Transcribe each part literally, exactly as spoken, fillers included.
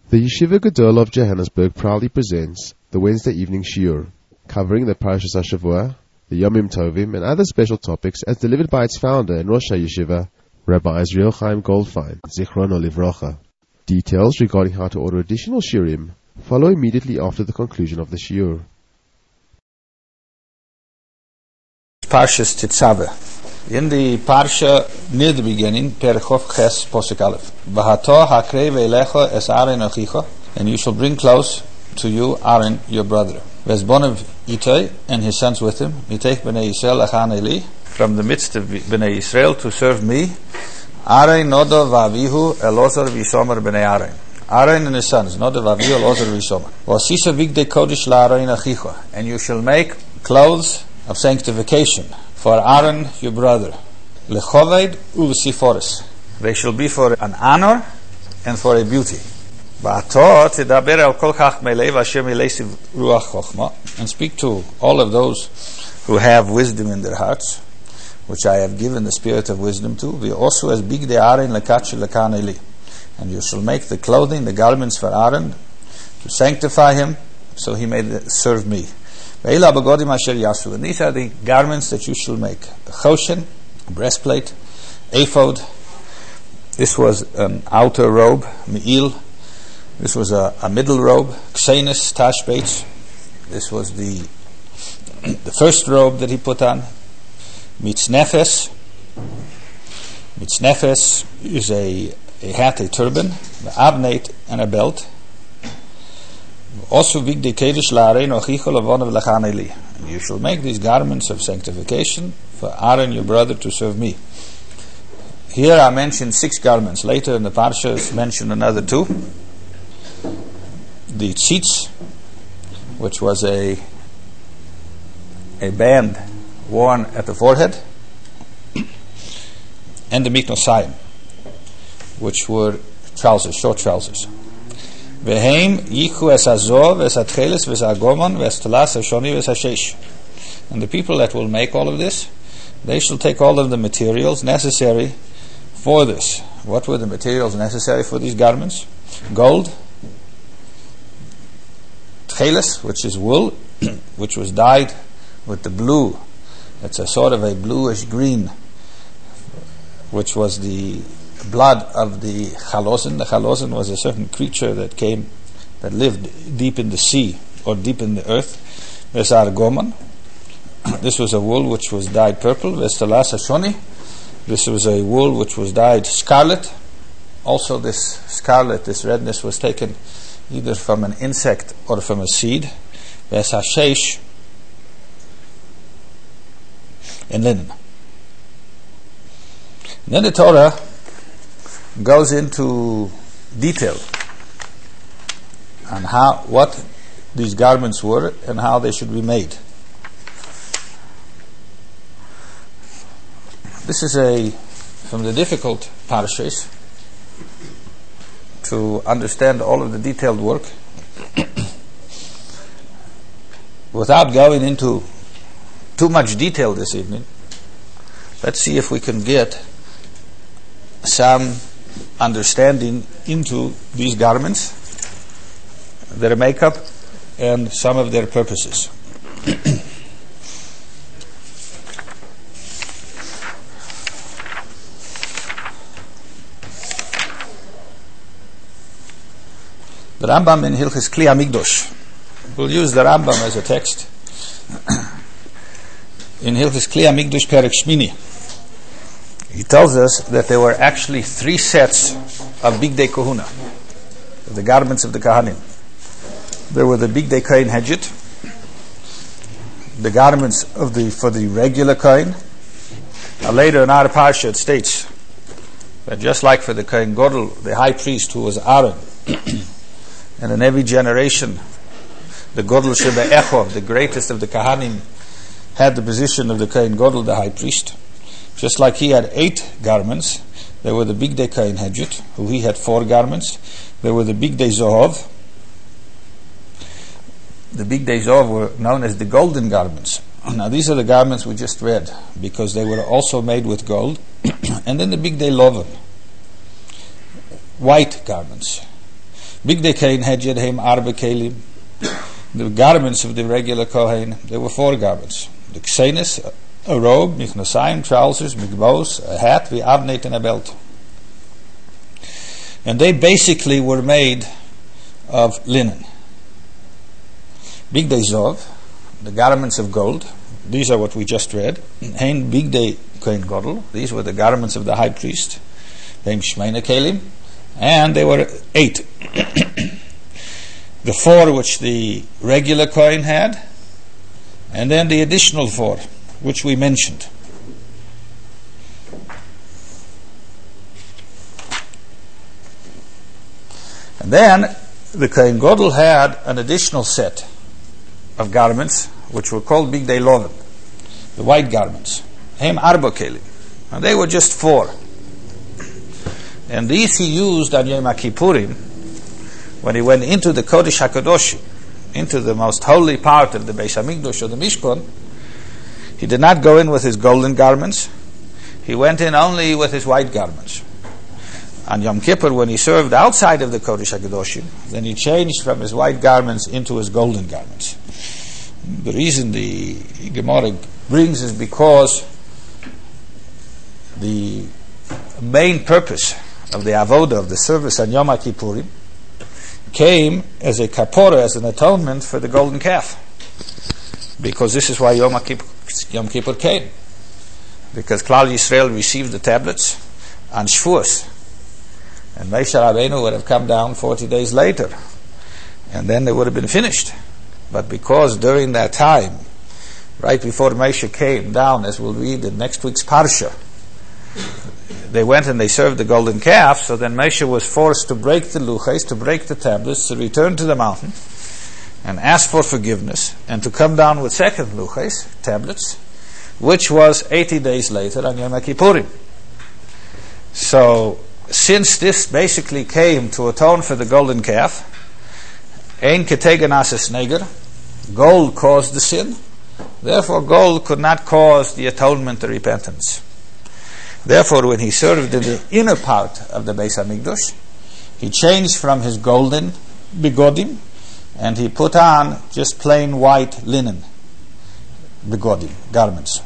The Yeshiva Gedol of Johannesburg proudly presents the Wednesday evening shiur, covering the Parashas HaShavua, the Yomim Tovim, and other special topics as delivered by its founder and Rosh HaYeshiva, Rabbi Israel Chaim Goldfein, Zichrono Livrocha. Details regarding how to order additional shiurim follow immediately after the conclusion of the shiur. Parshas Tetzaveh. In the Parsha near the beginning, Perechov Ches Posek Aleph. V'hato hakrei ve'elecha es Aaron achicha, and you shall bring close to you Aaron your brother. V'ezbonav itay, and his sons with him. Mitech b'nei Yisrael achan eli, from the midst of b'nei Yisrael to serve me. Aaron nodo v'avihu elozar v'yishomer b'nei Aaron. Aaron and his sons, nodo v'avihu elozar v'yishomer. V'asisa vigdei kodesh la'Aaron achicha, and you shall make clothes of sanctification for Aaron your brother, lechoved u'v'siforis. They shall be for an honor and for a beauty. V'ato tidaber al kol chachmei lev asher milesiv ruach chochma, and speak to all of those who have wisdom in their hearts, which I have given the spirit of wisdom to. We also as big de Aaron lekach lekan eli, and you shall make the clothing, the garments for Aaron, to sanctify him, so he may serve me. And these are the garments that you shall make: a choshen, a breastplate, ephod. This was an outer robe, me'il. This was a, a middle robe, ksenis, tashbeitz. This was the the first robe that he put on. Mitznefes. Mitznefes is a, a hat, a turban, the abnate, and a belt. Also, you shall make these garments of sanctification for Aaron your brother to serve me. Here I mentioned six garments. Later in the parsha is mentioned another two. The tzitz, which was a a band worn at the forehead, and the miknosayim, which were trousers, short trousers. Vehem yichu es hazov, es hatcheles, es hagomon, es telas, es shoni, es hashesh. And the people that will make all of this, they shall take all of the materials necessary for this. What were the materials necessary for these garments? Gold, tcheles, which is wool, which was dyed with the blue. It's a sort of a bluish green, which was the blood of the chalosin. The chalosin was a certain creature that came, that lived deep in the sea or deep in the earth. Vesar goman. This was a wool which was dyed purple. Vestalas shoni. This was a wool which was dyed scarlet. Also, this scarlet, this redness, was taken either from an insect or from a seed. Vesashesh, and linen. And then the Torah goes into detail on how, what these garments were and how they should be made. This is a from the difficult parashas to understand all of the detailed work. Without going into too much detail this evening, let's see if we can get some understanding into these garments, their makeup, and some of their purposes. The Rambam in Hilchos Kli HaMikdosh, we'll use the Rambam as a text. In Hilchos Kli HaMikdosh Perek Shmini, he tells us that there were actually three sets of Bigdei Kohuna, the garments of the Kahanim. There were the Bigdei Kohen Hedjit, the garments of the for the regular Kohen. Now later in our parsha it states that just like for the Kohen Gadol, the high priest who was Aaron, and in every generation the Gadol Sheba Echov, the greatest of the Kahanim, had the position of the Kohen Gadol, the high priest. Just like he had eight garments, there were the Bigdei Kohen Hedjit, who he had four garments. There were the Bigdei Zohov. The Bigdei Zohov were known as the golden garments. Now these are the garments we just read, because they were also made with gold. And then the Bigdei Lovan, white garments. Bigdei Kohen had Yedheim Arba Kelim. The garments of the regular Kohen, there were four garments. The Ksenis, a robe, Michnosayim, trousers, Migbos, a hat, V'avnet, and a belt. And they basically were made of linen. Bigdei Zov, the garments of gold. These are what we just read. Hein Bigdei Kohen Gadol. These were the garments of the high priest. Veim Shmeina Kelim. And they were eight. The four which the regular Kohen had, and then the additional four which we mentioned. And then the Kohen Gadol had an additional set of garments which were called Bigdei Loven, the white garments. Hem Arba Kelim. And they were just four. And these he used on Yom Kippurim when he went into the Kodesh HaKadoshim, into the most holy part of the Beis HaMikdash or the Mishkan. He did not go in with his golden garments. He went in only with his white garments. On Yom Kippur, when he served outside of the Kodesh HaKadoshim, then he changed from his white garments into his golden garments. The reason the Gemara brings is because the main purpose of the avodah, of the service on Yom Kippurim, came as a kapora, as an atonement for the golden calf. Because this is why Yom Kippur, Yom Kippur came. Because Klal Yisrael received the tablets on Shavuos. And Moshe Rabbeinu would have come down forty days later. And then they would have been finished. But because during that time, right before Moshe came down, as we'll read in next week's Parsha, they went and they served the golden calf, so then Moshe was forced to break the luchos, to break the tablets, to return to the mountain and ask for forgiveness, and to come down with second luchos, tablets, which was eighty days later on Yom Kippurim. So, since this basically came to atone for the golden calf, Ein Ketegen Ases Neger, gold caused the sin, therefore gold could not cause the atonement or repentance. Therefore, when he served in the inner part of the Beis HaMikdash, he changed from his golden begodim, and he put on just plain white linen begodim, garments.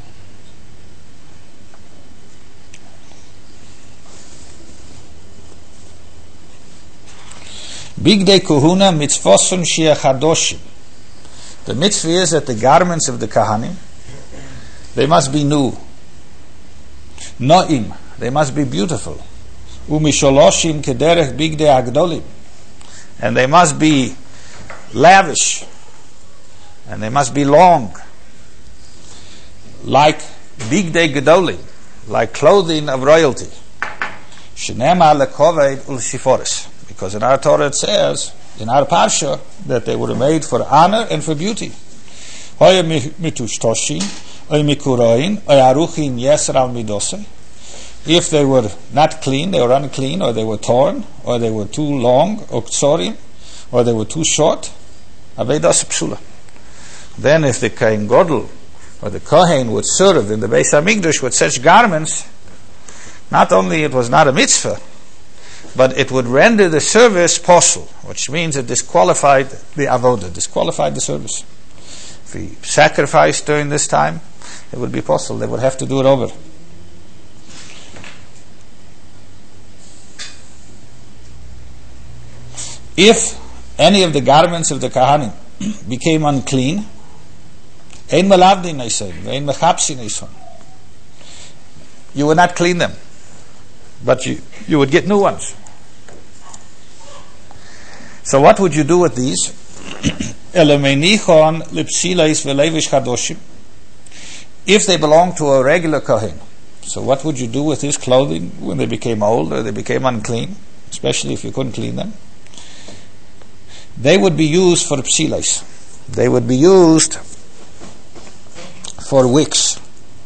Bigdei Kohuna mitzvosun sheachadoshim. The mitzvah is that the garments of the Kahanim, they must be new. Noim, they must be beautiful. Umisholoshim kederech bigdei agdolim, and they must be lavish, and they must be long, like bigdei gedolim, like clothing of royalty. Shenema lekoved ulshiforis, because in our Torah it says, in our Parsha, that they were made for honor and for beauty. Hoye mitushtoshim. If they were not clean, they were unclean, or they were torn, or they were too long, or tzorim, or they were too short, avedas psula. Then if the Kohen Gadol, or the Kohen would serve in the Beis HaMikdash with such garments, not only it was not a mitzvah, but it would render the service posul, which means it disqualified the avodah, disqualified the service. If he sacrificed during this time, it would be possible. They would have to do it over. If any of the garments of the Kahanim became unclean, ein melavdin eison, ein mechapsin eison, you would not clean them, but you, you would get new ones. So what would you do with these? Elemenichon lipsilais velevish chadoshim. If they belong to a regular Kohen, so what would you do with his clothing when they became old or they became unclean, especially if you couldn't clean them? They would be used for psilas. They would be used for wicks.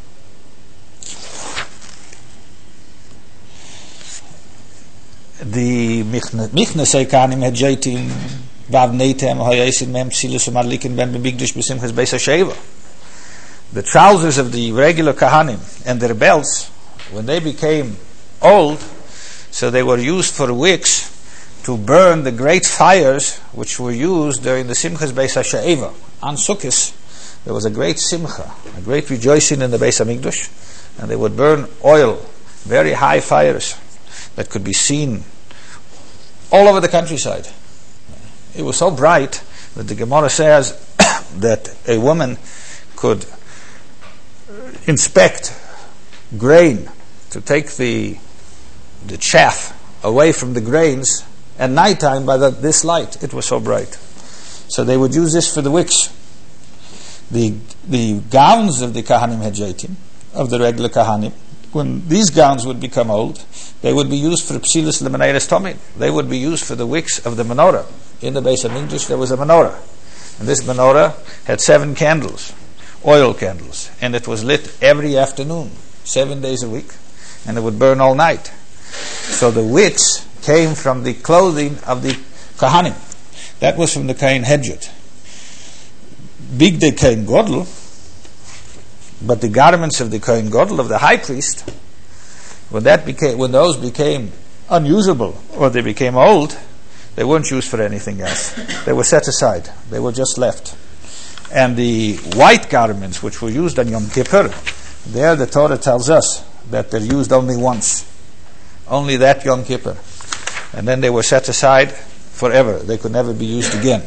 The Michnesei Kahanim had jaitim vavneitem hayasin mem psilus umadlikin ben b'mikdash b'simchas beis hasheva. The trousers of the regular Kahanim and their belts, when they became old, so they were used for wicks to burn the great fires which were used during the Simchas Beis HaShe'eva. On Sukkot, there was a great simcha, a great rejoicing in the Beis HaMikdash, and they would burn oil, very high fires that could be seen all over the countryside. It was so bright that the Gemara says that a woman could inspect grain to take the the chaff away from the grains at nighttime by the, this light. It was so bright. So they would use this for the wicks. The the gowns of the Kahanim Hedjaitim, of the regular Kahanim, when these gowns would become old, they would be used for Psilis Lemeneres Tomid. They would be used for the wicks of the menorah. In the Beis HaMikdash there was a menorah. And this menorah had seven candles, oil candles. And it was lit every afternoon, seven days a week. And it would burn all night. So the wicks came from the clothing of the Kahanim. That was from the Kohen Hedjot. Big the Kohen Gadol, but the garments of the Kohen Gadol, of the high priest, when that became, when those became unusable or they became old, they weren't used for anything else. They were set aside. They were just left. And the white garments, which were used on Yom Kippur, there the Torah tells us that they're used only once, only that Yom Kippur, and then they were set aside forever. They could never be used again.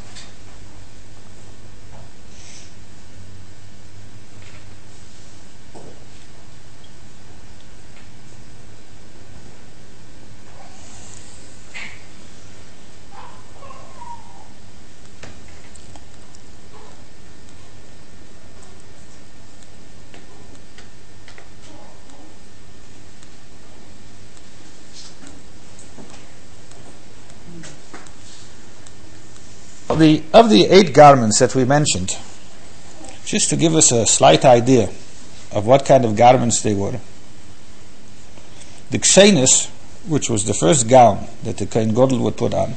The, of the eight garments that we mentioned, just to give us a slight idea of what kind of garments they were, the Kshenis, which was the first gown that the Kohen Gadol would put on,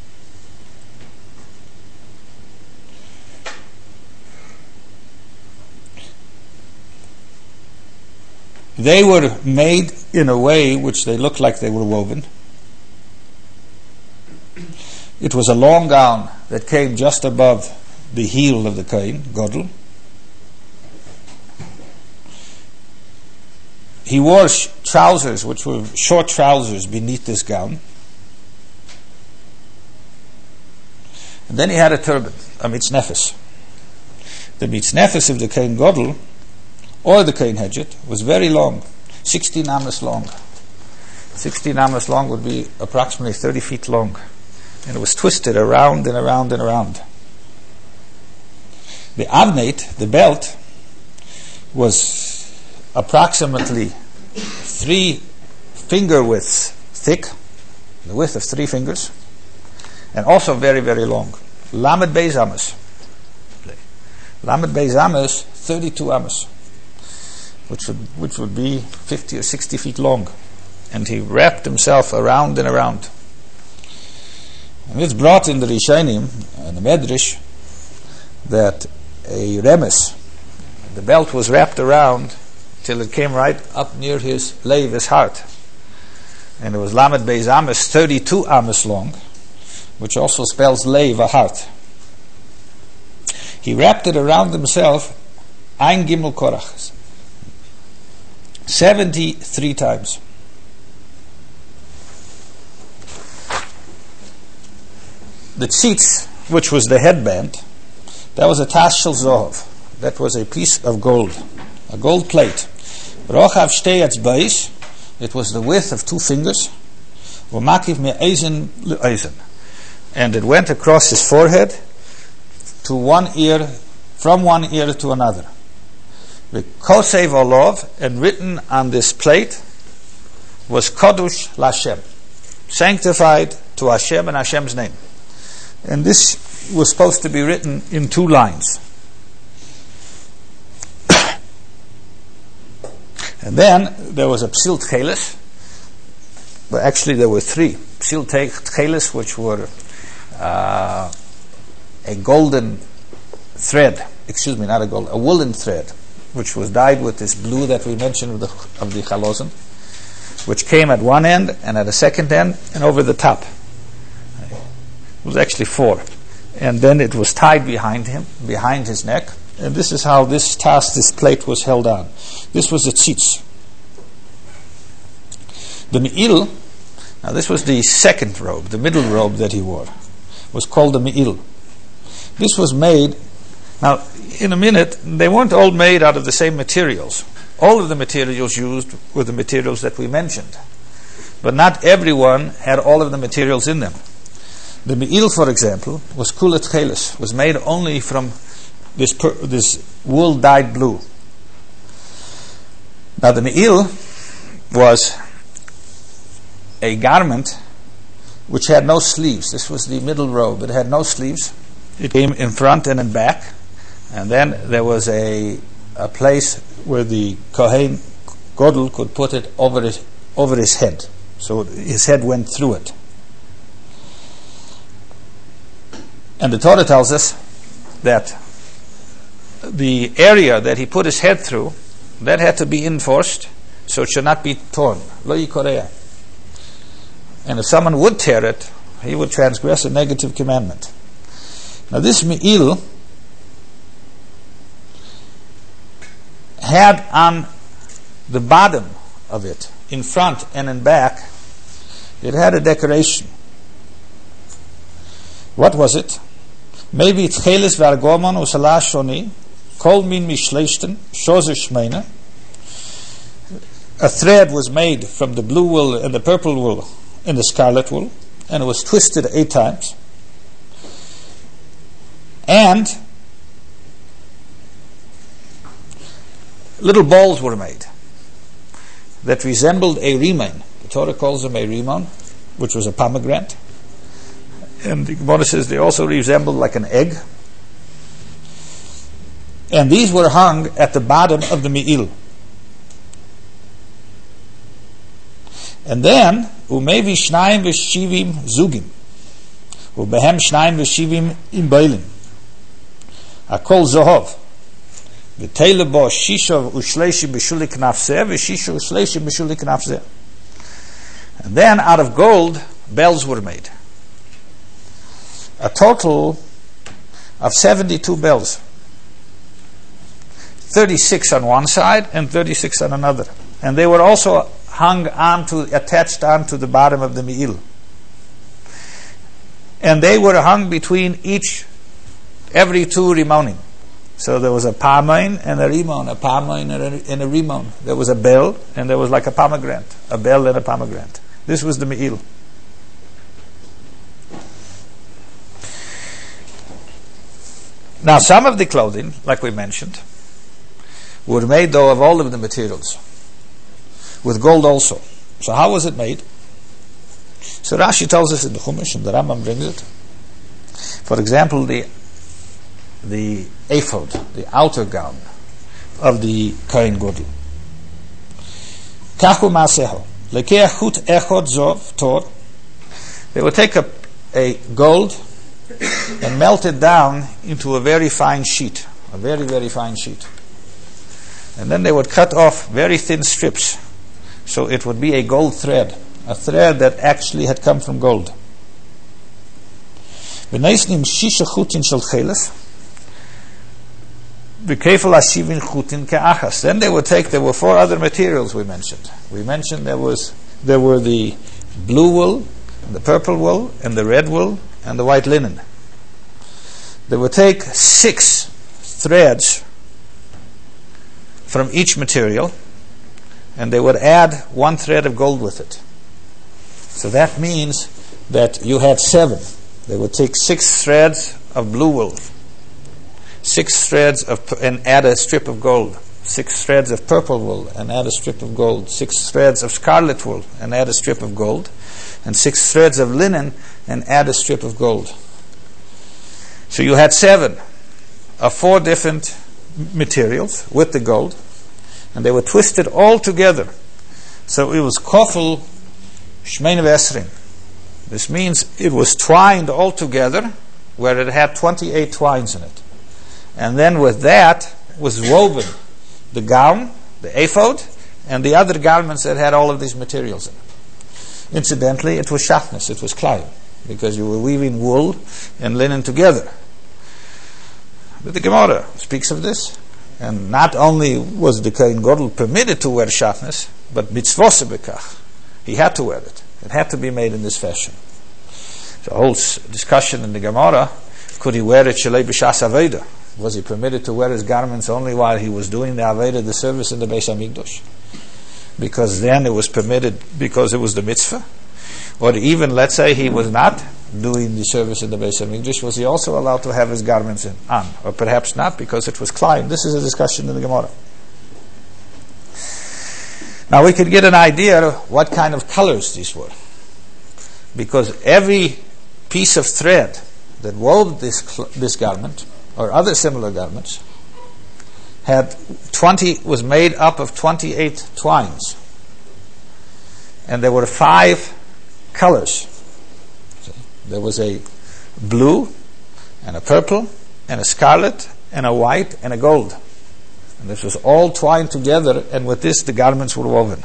they were made in a way which they looked like they were woven. It was a long gown that came just above the heel of the Kohen Gadol. He wore sh- trousers, which were short trousers beneath this gown. And then he had a turban, a mitznefes. The mitznefes of the Kohen Gadol, or the Kohen Hedjot, was very long, sixteen amas long. sixteen amas long would be approximately thirty feet long. And it was twisted around and around and around. The avnate, the belt, was approximately three finger widths thick, the width of three fingers, and also very, very long. Lamed Beis Amos. Lamed Beis Amos, thirty-two amos, which would, which would be fifty or sixty feet long. And he wrapped himself around and around. And it's brought in the Rishonim and the Medrash that a remes, the belt was wrapped around till it came right up near his leiv, his heart. And it was Lamed Beis Amos, thirty-two amos long, which also spells leiv, a heart. He wrapped it around himself, ein gimel korach, seventy-three times. The tzitz, which was the headband, that was a tash shel zohov. That was a piece of gold, a gold plate. Rochav shtei etzba'is, it was the width of two fingers. Umakiv me'ezen le'ezen, and it went across his forehead to one ear, from one ear to another. V'kosev olov, and written on this plate was Kodush Lashem, sanctified to Hashem and Hashem's name. And this was supposed to be written in two lines. And then there was a Psil Tcheles. Well, actually there were three. Psil Tcheles, which were uh, a golden thread, excuse me, not a gold, a woolen thread, which was dyed with this blue that we mentioned of the, of the Chalozim, which came at one end and at a second end and over the top. It was actually four. And then it was tied behind him, behind his neck. And this is how this task, this plate was held on. This was the tzitz. The me'il, now this was the second robe, the middle robe that he wore, was called the me'il. This was made, now in a minute, they weren't all made out of the same materials. All of the materials used were the materials that we mentioned. But not everyone had all of the materials in them. The me'il, for example, was kulet chelis, was made only from this per, this wool dyed blue. Now the me'il was a garment which had no sleeves. This was the middle robe. It had no sleeves. It came in front and in back. And then there was a a place where the Kohen Godel could put it over his, over his head. So his head went through it. And the Torah tells us that the area that he put his head through, that had to be enforced, so it should not be torn. Lo yikorea. And if someone would tear it, he would transgress a negative commandment. Now this me'il had on the bottom of it, in front and in back, it had a decoration. What was it? Maybe it's chelis v'argomon u'salah shoni, kol min mishleishten, shozer shmeina. A thread was made from the blue wool and the purple wool and the scarlet wool, and it was twisted eight times. And little balls were made that resembled a rimon. The Torah calls them a rimon, which was a pomegranate. And the Gemara says they also resembled like an egg. And these were hung at the bottom of the me'il. And then, umevi shnayim v'shivim zugim, ubehem shnayim v'shivim imbailin, akol zohov, v'teile bo shisha ushleishi b'shulik nafzeh, v'shisha ushleishi b'shulik nafzeh. And then, out of gold, bells were made. A total of seventy-two bells. thirty-six on one side and thirty-six on another. And they were also hung onto, attached onto the bottom of the me'il. And they were hung between each, every two rimonim. So there was a parmain and a rimon, a parmain and a, and a rimon. There was a bell and there was like a pomegranate, a bell and a pomegranate. This was the me'il. Now some of the clothing, like we mentioned, were made though of all of the materials, with gold also. So how was it made? So Rashi tells us in the Chumash, and the Rambam brings it. For example, the the ephod, the outer gown of the Kohen Gadol. Kachu ma'aseho, lekeach chut echod zov tor. They would take a, a gold and melt it down into a very fine sheet, a very, very fine sheet. And then they would cut off very thin strips, so it would be a gold thread, a thread that actually had come from gold. Then they would take, there were four other materials we mentioned. We mentioned there was there were the blue wool, and the purple wool, and the red wool, and the white linen. They would take six threads from each material, and they would add one thread of gold with it. So that means that you had seven. They would take six threads of blue wool, six threads of, and add a strip of gold, six threads of purple wool and add a strip of gold, six threads of scarlet wool and add a strip of gold, and six threads of linen and add a strip of gold. So you had seven of four different materials with the gold, and they were twisted all together. So it was kofel shmein v'esrin. This means it was twined all together, where it had twenty-eight twines in it. And then with that was woven the gown, the ephod, and the other garments that had all of these materials in it. Incidentally, it was shachnis, it was klayim. because you were weaving wool and linen together. But the Gemara speaks of this, and not only was the Kohen Gadol permitted to wear shatnez, but mitzvos bekach. He had to wear it. It had to be made in this fashion. The whole s- discussion in the Gemara, could he wear it shalei b'shas aveda? Was he permitted to wear his garments only while he was doing the aveda, the service in the Beis Hamikdash? Because then it was permitted because it was the mitzvah? Or even, let's say, he was not doing the service in the Beis Hamikdash, was he also allowed to have his garments in, on? Or perhaps not, because it was Klein. This is a discussion in the Gemara. Now we could get an idea of what kind of colors these were. Because every piece of thread that wove this, cl- this garment, or other similar garments, had twenty, was made up of twenty-eight twines. And there were five colors. There was a blue, and a purple, and a scarlet, and a white, and a gold. And this was all twined together, and with this the garments were woven.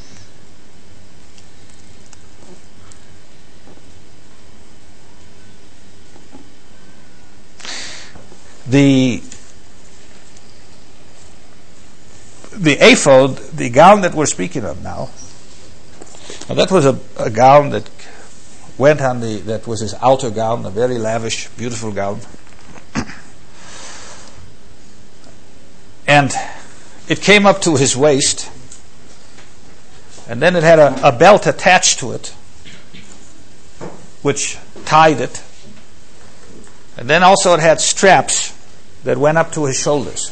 The the ephod, the gown that we're speaking of now, now that was a, a gown that went on the, that was his outer gown, a very lavish, beautiful gown. And it came up to his waist, and then it had a, a belt attached to it, which tied it. And then also it had straps that went up to his shoulders.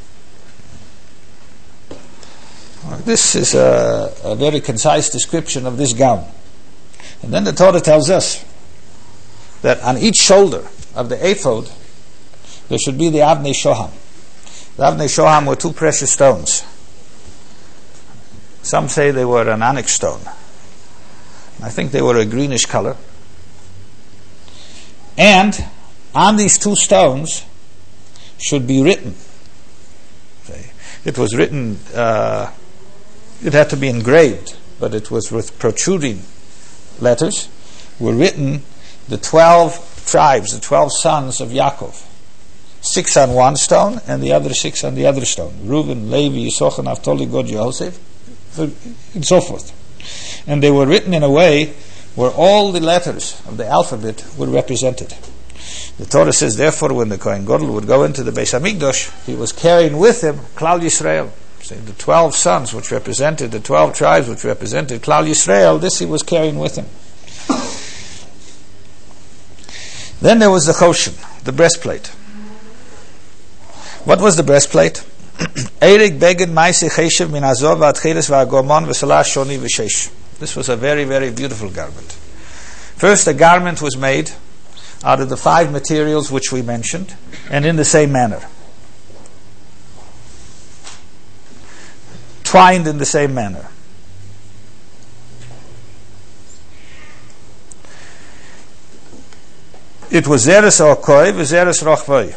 This is a, a very concise description of this gown. And then the Torah tells us that on each shoulder of the ephod there should be the Avnei Shoham. The Avnei Shoham were two precious stones. Some say they were an onyx stone. I think they were a greenish color. And on these two stones should be written. It was written, uh, it had to be engraved, but it was with protruding letters, were written the twelve tribes, the twelve sons of Yaakov. Six on one stone and the other six on the other stone. Reuben, Levi, Yisachar, Naphtali, Gad, Yosef, and so forth. And they were written in a way where all the letters of the alphabet were represented. The Torah says, therefore, when the Kohen Gadol would go into the Beis Hamikdash, he was carrying with him Klal Yisrael. So the twelve sons, which represented the twelve tribes, which represented Klal Yisrael, this he was carrying with him. Then there was the Choshen, the breastplate. What was the breastplate? Eirik beged ma'aseh cheshev min hazov v'atcheres v'agomon v'salah shoni v'sheish. This was a very, very beautiful garment. First, the garment was made out of the five materials which we mentioned, and in the same manner. Twined in the same manner. It was zeres okoi v'zeres rochvoi.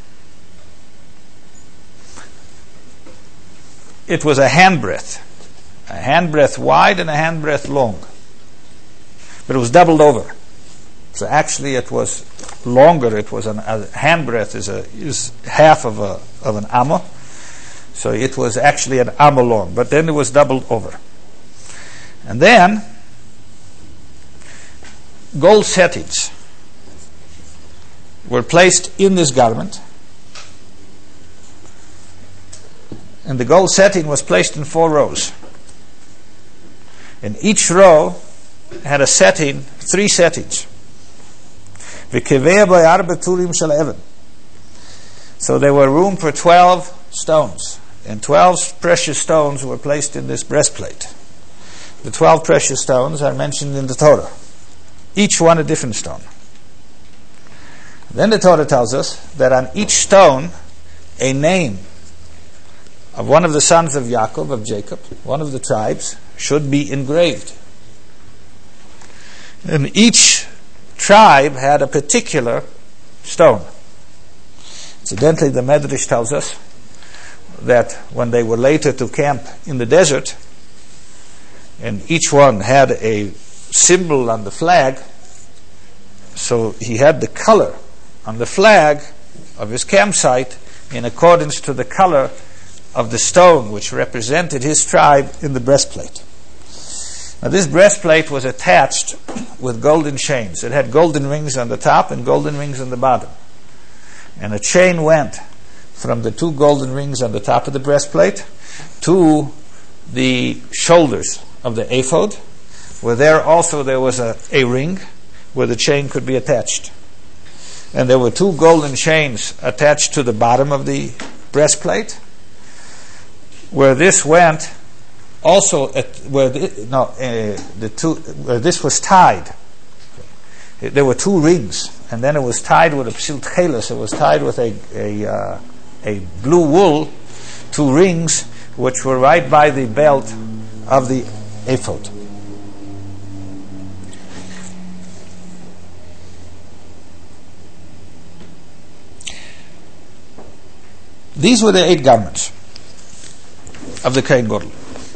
It was a handbreadth. A handbreadth wide and a handbreadth long. But it was doubled over. So actually it was longer. It was an, a handbreadth is a is half of a of an amma. So it was actually an amma long, but then it was doubled over. And then gold settings were placed in this garment. And the gold setting was placed in four rows. And each row had a setting, three settings. So there were room for twelve stones. And twelve precious stones were placed in this breastplate. The twelve precious stones are mentioned in the Torah. Each one a different stone. Then the Torah tells us that on each stone, a name of one of the sons of Yaakov, of Jacob, one of the tribes, should be engraved. And each tribe had a particular stone. Incidentally, the Medrash tells us that when they were later to camp in the desert, and each one had a symbol on the flag, So he had the color on the flag of his campsite in accordance to the color of the stone which represented his tribe in the breastplate. Now this breastplate was attached with golden chains. It had golden rings on the top and golden rings on the bottom. And a chain went from the two golden rings on the top of the breastplate to the shoulders of the ephod, where there also there was a, a ring where the chain could be attached. And there were two golden chains attached to the bottom of the breastplate, where this went also at where the, no uh, the two where this was tied. There were two rings, and then it was tied with a psil tcheles. It was tied with a a, uh, a blue wool, two rings which were right by the belt of the ephod. These were the eight garments of the Kohen Gadol.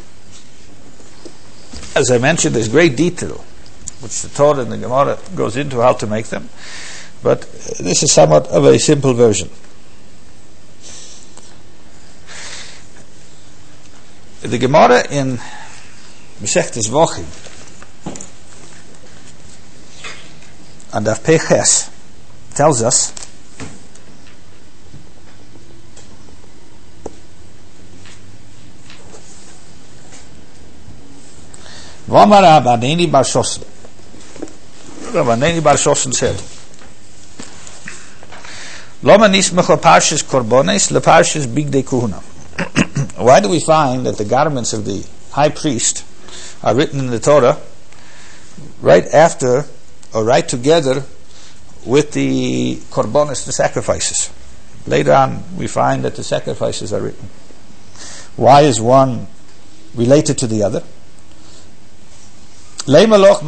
As I mentioned, there's great detail which the Torah and the Gemara goes into how to make them, but this is somewhat of a simple version. The Gemara in Masechtes Vochim and Daf Peches tells us V'amar Rabbeinu bar Shoson. Rabbeinu bar Shoson said, Loma nismecha parshas korbanos leparshas bigdei kuhuna. Why do we find that the garments of the high priest are written in the Torah right after or right together with the korbanos, the sacrifices? Later on we find that the sacrifices are written. Why is one related to the other? To teach us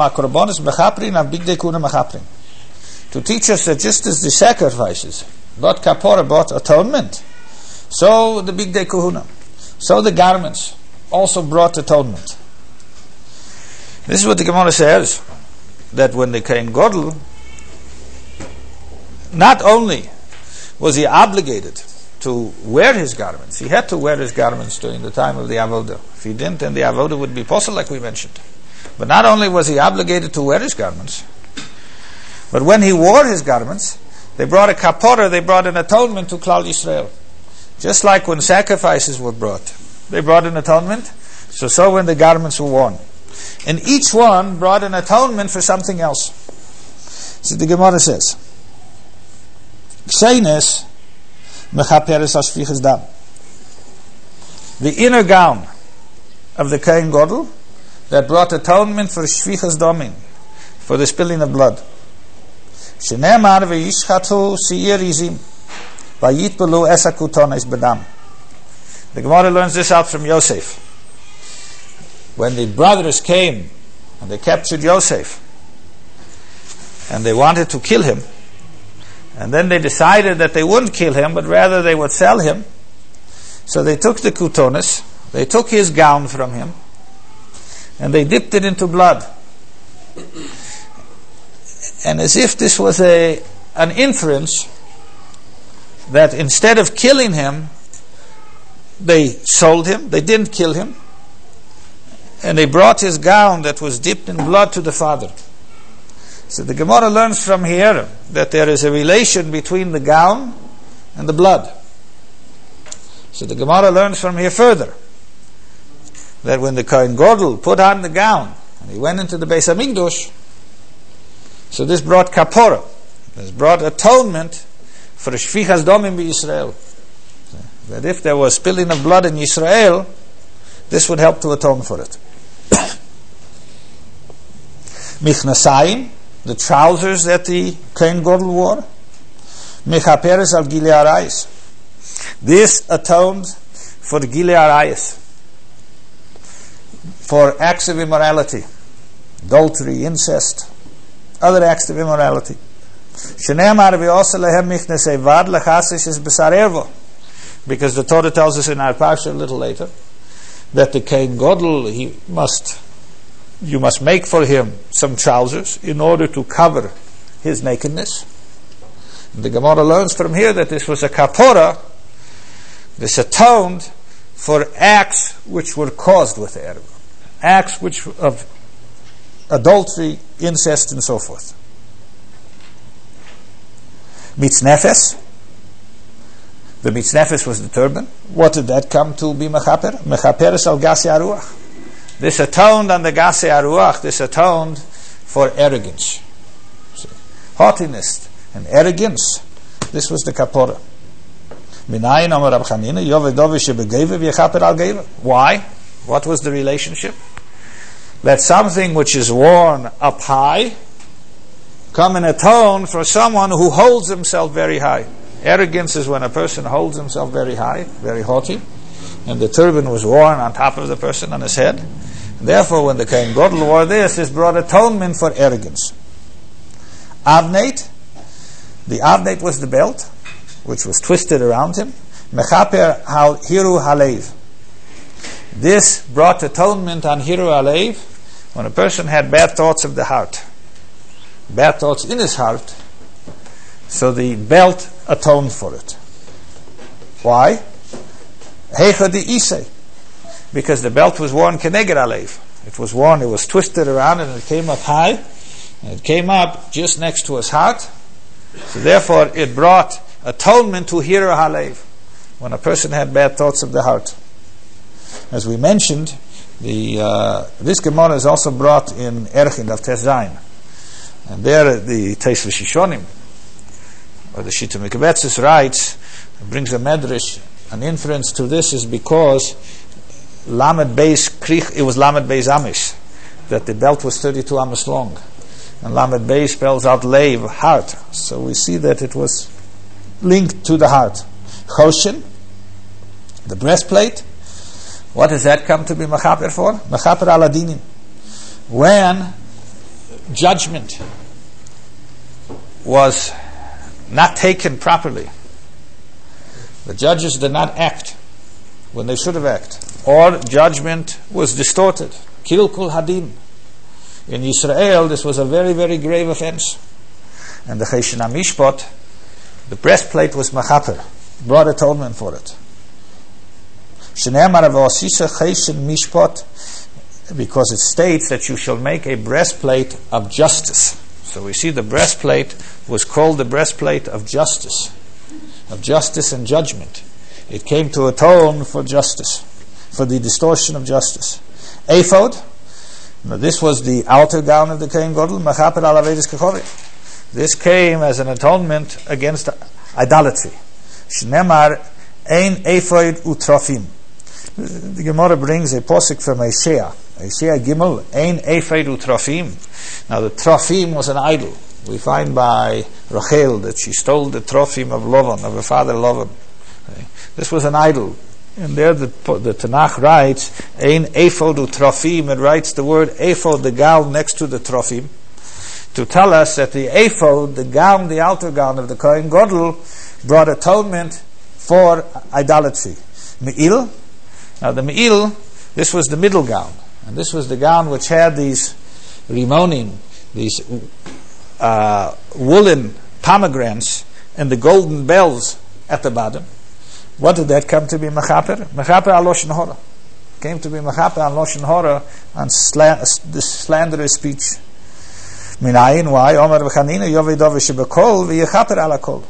that just as the sacrifices brought kapora, brought atonement, so the bigdei kuhuna, so the garments also brought atonement. This is what the Gemara says, that when the Kohen Gadol, not only was he obligated to wear his garments, he had to wear his garments during the time of the avodah. If he didn't, then the avodah would be possible, like we mentioned. But not only was he obligated to wear his garments, but when he wore his garments, they brought a kapora, they brought an atonement to Klal Yisrael. Just like when sacrifices were brought, they brought an atonement, so so when the garments were worn. And each one brought an atonement for something else. So the Gemara says, Kseinis mechaperes ashfichas dam. The inner gown of the Kohen Gadol that brought atonement for shvichas damim, for the spilling of blood. Shenemar ve'yishchatu seir izim vayitbelu esakutones bedam. The Gemara learns this out from Yosef. When the brothers came and they captured Yosef and they wanted to kill him, and then they decided that they wouldn't kill him, but rather they would sell him. So they took the kutones, they took his gown from him, and they dipped it into blood. And as if this was a an inference that instead of killing him, they sold him, they didn't kill him, and they brought his gown that was dipped in blood to the father. So the Gemara learns from here that there is a relation between the gown and the blood. So the Gemara learns from here further that when the Kohen Gadol put on the gown and he went into the Beis Hamikdash, so this brought kapora, this brought atonement for shvichas damim b'Yisrael. That if there was spilling of blood in Yisrael, this would help to atone for it. Michnasayim, the trousers that the Kohen Gadol wore, mechaperes al gilei arayis. This atoned for the gilei arayis, for acts of immorality, adultery, incest, other acts of immorality. Because the Torah tells us in our parsha a little later that the Kohen Gadol, he must, you must make for him some trousers in order to cover his nakedness. And the Gemara learns from here that this was a kapora. This atoned for acts which were caused with the erva, acts which of adultery, incest, and so forth. Mitznefes. The mitznefes was the turban. What did that come to be mechaper? Mechaperes al gasi aruach. This atoned on the gasi aruach. This atoned for arrogance, see, haughtiness, and arrogance. This was the kapora. Minayin amar Rab Chanina yovedovi shebegeva v'yechaper al geva. Why? What was the relationship? Let something which is worn up high come and atone for someone who holds himself very high. Arrogance is when a person holds himself very high, very haughty, and the turban was worn on top of the person on his head. And therefore, when the Kohen Gadol wore this, this brought atonement for arrogance. Avnate, the avnate was the belt, which was twisted around him. Mechaper hal hiru halev. This brought atonement on hiru halev when a person had bad thoughts of the heart, bad thoughts in his heart. So the belt atoned for it. Why? Heicha di isei. Because the belt was worn keneged alev. It was worn, it was twisted around, and it came up high, and it came up just next to his heart. So therefore, it brought atonement to hiru halev, when a person had bad thoughts of the heart. As we mentioned, the uh, this Gemara is also brought in Erchin of Tes Zayin, and there the Teis Rishonim, or the Shita Mikabetzis writes, brings a medrash. An inference to this is because Lamed Beis Krich, it was Lamed Beis Amish, that the belt was thirty-two amos long, and Lamed Beis spells out Leiv, heart. So we see that it was linked to the heart. Choshen, the breastplate. What does that come to be mechaper for? Mechaper aladinim. When judgment was not taken properly, the judges did not act when they should have acted, or judgment was distorted. Kilkul hadin. In Israel, this was a very, very grave offense. And the Cheshen HaMishpat, the breastplate was mechaper, brought atonement for it. Shneimar v'osisa Cheshen Mishpat, because it states that you shall make a breastplate of justice. So we see the breastplate was called the breastplate of justice, of justice and judgment. It came to atone for justice, for the distortion of justice. Ephod, now this was the outer gown of the Kohen Gadol, mechaper al avedos kechovim. This came as an atonement against idolatry. Shneimar ein ephod utrofim. The Gemara brings a posik from Isaiah, Isaiah Gimel, ein ephod utrofim. Now the trofim was an idol. We find by Rachel that she stole the trofim of Lavan, of her father Lavan. Okay. This was an idol. And there the, the Tanakh writes, ein ephod utrofim. It writes the word ephod, the gown next to the trofim, to tell us that the ephod, the gown, the outer gown of the Kohen Gadol, brought atonement for idolatry. Me'il. Now the me'il, this was the middle gown. And this was the gown which had these rimonim, these uh, woolen pomegranates, and the golden bells at the bottom. What did that come to be mechaper? Mechaper al loshen hora. Came to be mechaper al loshen hora, on slan- this slanderous speech. Minayin, why? Omer v'chanina yovedovi shebekol v'yechaper ala kol.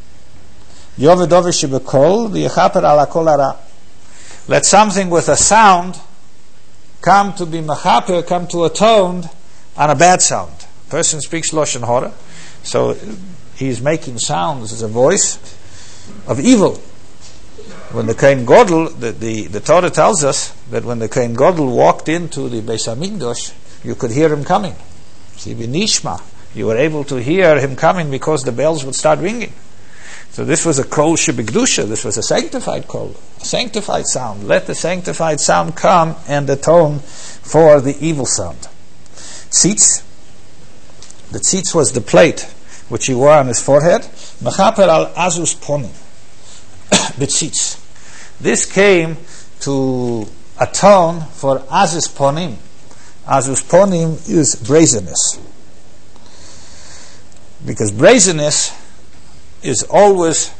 Yovedovi shebekol v'yechaper ala kol ara. Let something with a sound come to be mechaper, come to atone on a bad sound. A person speaks loshen hora, so he's making sounds as a voice of evil. When the Kohen Gadol, the, the, the Torah tells us that when the Kohen Gadol walked into the Beis Hamikdash, you could hear him coming. See, b'nishma, you were able to hear him coming because the bells would start ringing. So this was a kol shebikdusha. This was a sanctified kol, a sanctified sound. Let the sanctified sound come and atone for the evil sound. Tzitz. The tzitz was the plate which he wore on his forehead. Mechaper al azus ponim. The tzitz. This came to atone for azus ponim. Azus ponim is brazenness. Because brazenness is always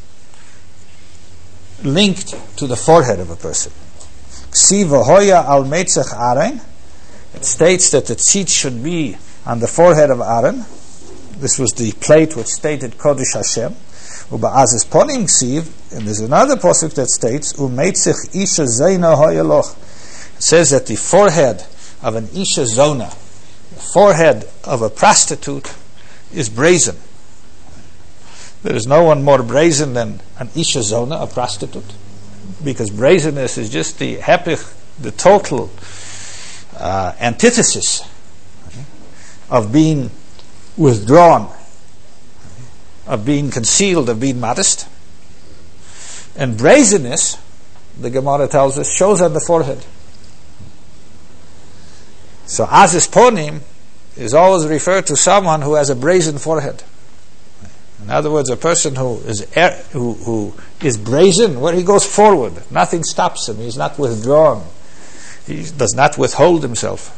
linked to the forehead of a person. Ksiva hoya al meitzach Aaron. It states that the tzitz should be on the forehead of Aaron. This was the plate which stated Kodesh Hashem. Uba'azis ponim ksiv, and there's another pasuk that states umeitzach isha zayna hoya loch. It says that the forehead of an isha zona, the forehead of a prostitute, is brazen. There is no one more brazen than an isha zona, a prostitute, because brazenness is just the hepich, the total uh, antithesis of being withdrawn, of being concealed, of being modest. And brazenness, the Gemara tells us, shows on the forehead. So Azis Ponim is always referred to someone who has a brazen forehead. In other words, a person who is er, who, who is brazen, where he goes forward, nothing stops him. He's not withdrawn. He does not withhold himself.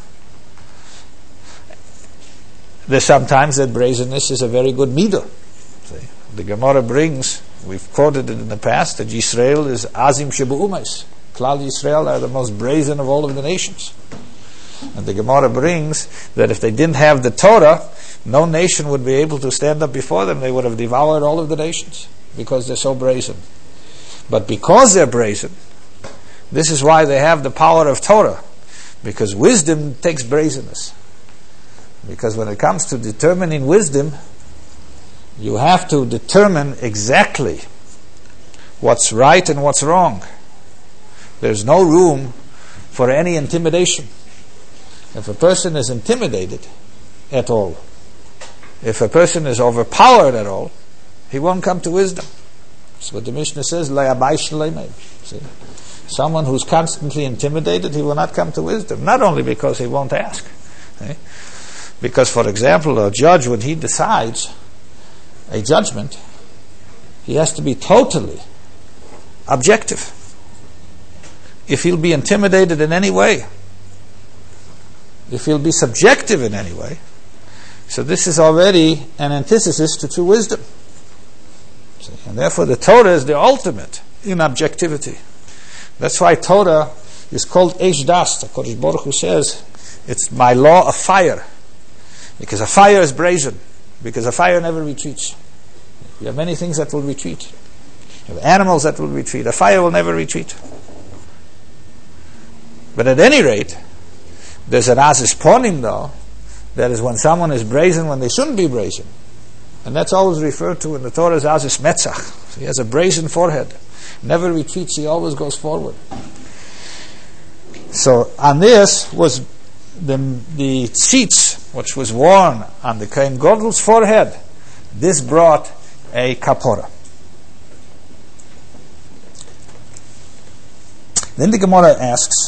There's sometimes that brazenness is a very good midah. See? The Gemara brings, we've quoted it in the past, that Yisrael is Azim Shebu Umais. Klal Yisrael are the most brazen of all of the nations. And the Gemara brings that if they didn't have the Torah, no nation would be able to stand up before them. They would have devoured all of the nations because they're so brazen. But because they're brazen, this is why they have the power of Torah, because wisdom takes brazenness. Because when it comes to determining wisdom, you have to determine exactly what's right and what's wrong. There's no room for any intimidation. If a person is intimidated at all, if a person is overpowered at all, he won't come to wisdom. That's what the Mishnah says, See? Someone who's constantly intimidated, he will not come to wisdom. Not only because he won't ask. See? Because, for example, a judge, when he decides a judgment, he has to be totally objective. If he'll be intimidated in any way, if he'll be subjective in any way, so this is already an antithesis to true wisdom. See? And therefore the Torah is the ultimate in objectivity. That's why Torah is called Eish Das. The Kodesh Baruch Hu says it's my law of fire. Because a fire is brazen. Because a fire never retreats. You have many things that will retreat. You have animals that will retreat. A fire will never retreat. But at any rate, there's an Azis Ponim though, that is when someone is brazen when they shouldn't be brazen. And that's always referred to in the Torah as Azis Metzach. So he has a brazen forehead. Never retreats, he always goes forward. So on this was the, the tzitz, which was worn on the Kohen Gadol's forehead. This brought a kapora. Then the Gemara asks,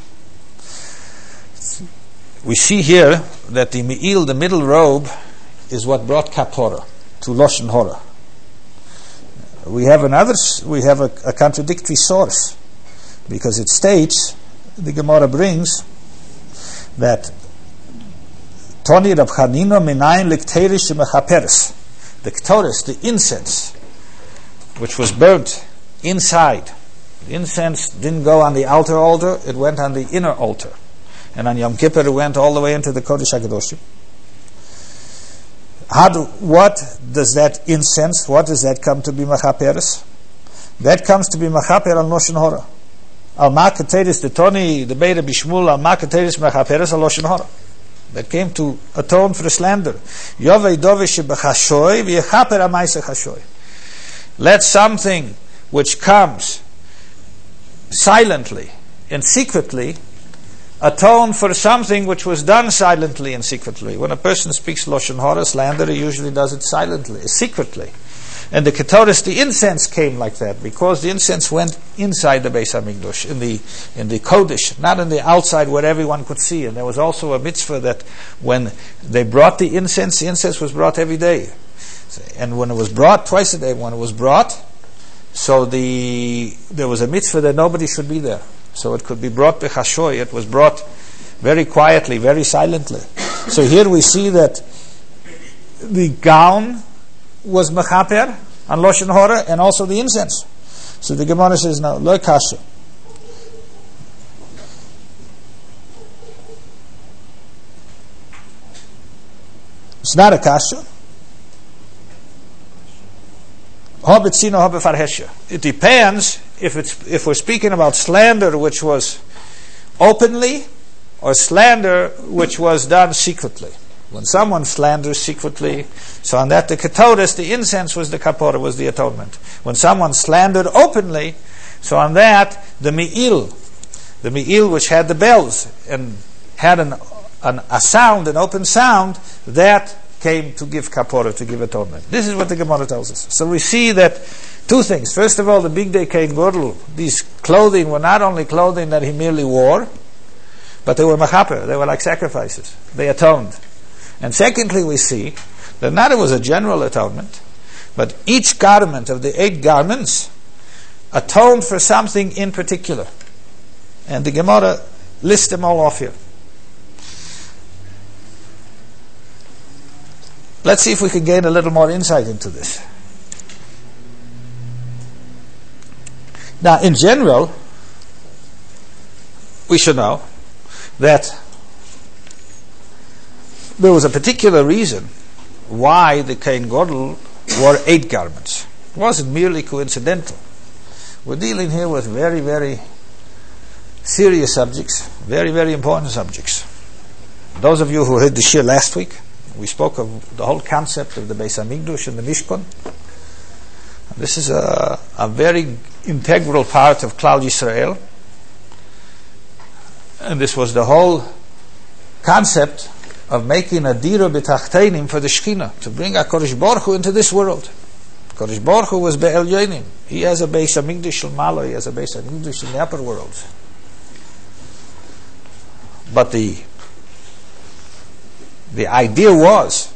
we see here that the me'il, the middle robe, is what brought kapora to Lashon Hora. We have another, we have a, a contradictory source, because it states, the Gemara brings, that Toni Rab Chanina minayin likterish mechaperes, the ktoris, the incense, which was burnt inside. The incense didn't go on the outer altar; it went on the inner altar. And on Yom Kippur, it went all the way into the Kodesh HaKadoshim. How do, what does that incense, what does that come to be machaperes? That comes to be machaper al Lashon Hora. Al ma'kateris, the Toni, the Beira Bishmul, al ma'kateris machaperes al Lashon Hora. That came to atone for the slander. Yovei dovish b'chashoy v'yechaper amaisa chashoy. Let something which comes silently and secretly atone for something which was done silently and secretly. When a person speaks Lashon Hora, slander, he usually does it silently, secretly. And the Ketoris, the incense, came like that, because the incense went inside the Beis HaMikdash, in the in the Kodesh, not in the outside where everyone could see. And there was also a mitzvah that when they brought the incense, the incense was brought every day. And when it was brought, twice a day, when it was brought, so the there was a mitzvah that nobody should be there. So it could be brought b'chashoy. It was brought very quietly, very silently. So here we see that the gown was mechaper on Lashon Hora, and also the incense. So the Gemara says, no, lo kasha. It's not a kasha. It depends if it's if we're speaking about slander which was openly or slander which was done secretly. When someone slanders secretly, so on that the ketoris, the incense was the kapora, was the atonement. When someone slandered openly, so on that the me'il, the me'il which had the bells and had an, an a sound, an open sound, that came to give kapora, to give atonement. This is what the Gemara tells us. So we see that two things. First of all, the big day Kohen Gadol, these clothing were not only clothing that he merely wore, but they were mechaper, they were like sacrifices. They atoned. And secondly, we see that not it was a general atonement, but each garment of the eight garments atoned for something in particular. And the Gemara lists them all off here. Let's see if we can gain a little more insight into this. Now, in general, we should know that there was a particular reason why the Kohen Gadol wore eight garments. It wasn't merely coincidental. We're dealing here with very, very serious subjects, very, very important subjects. Those of you who heard the shir last week, we spoke of the whole concept of the Beis Hamikdash and the Mishkan. This is a, a very integral part of Klal Yisrael. And this was the whole concept of making a dira b'tachteinim for the Shekhinah, to bring HaKadosh Baruch Hu into this world. HaKadosh Baruch Hu was Be'el Yonim. He has a Beis Hamikdash L'malo, he has a Beis Hamikdash in the upper world. But the The idea was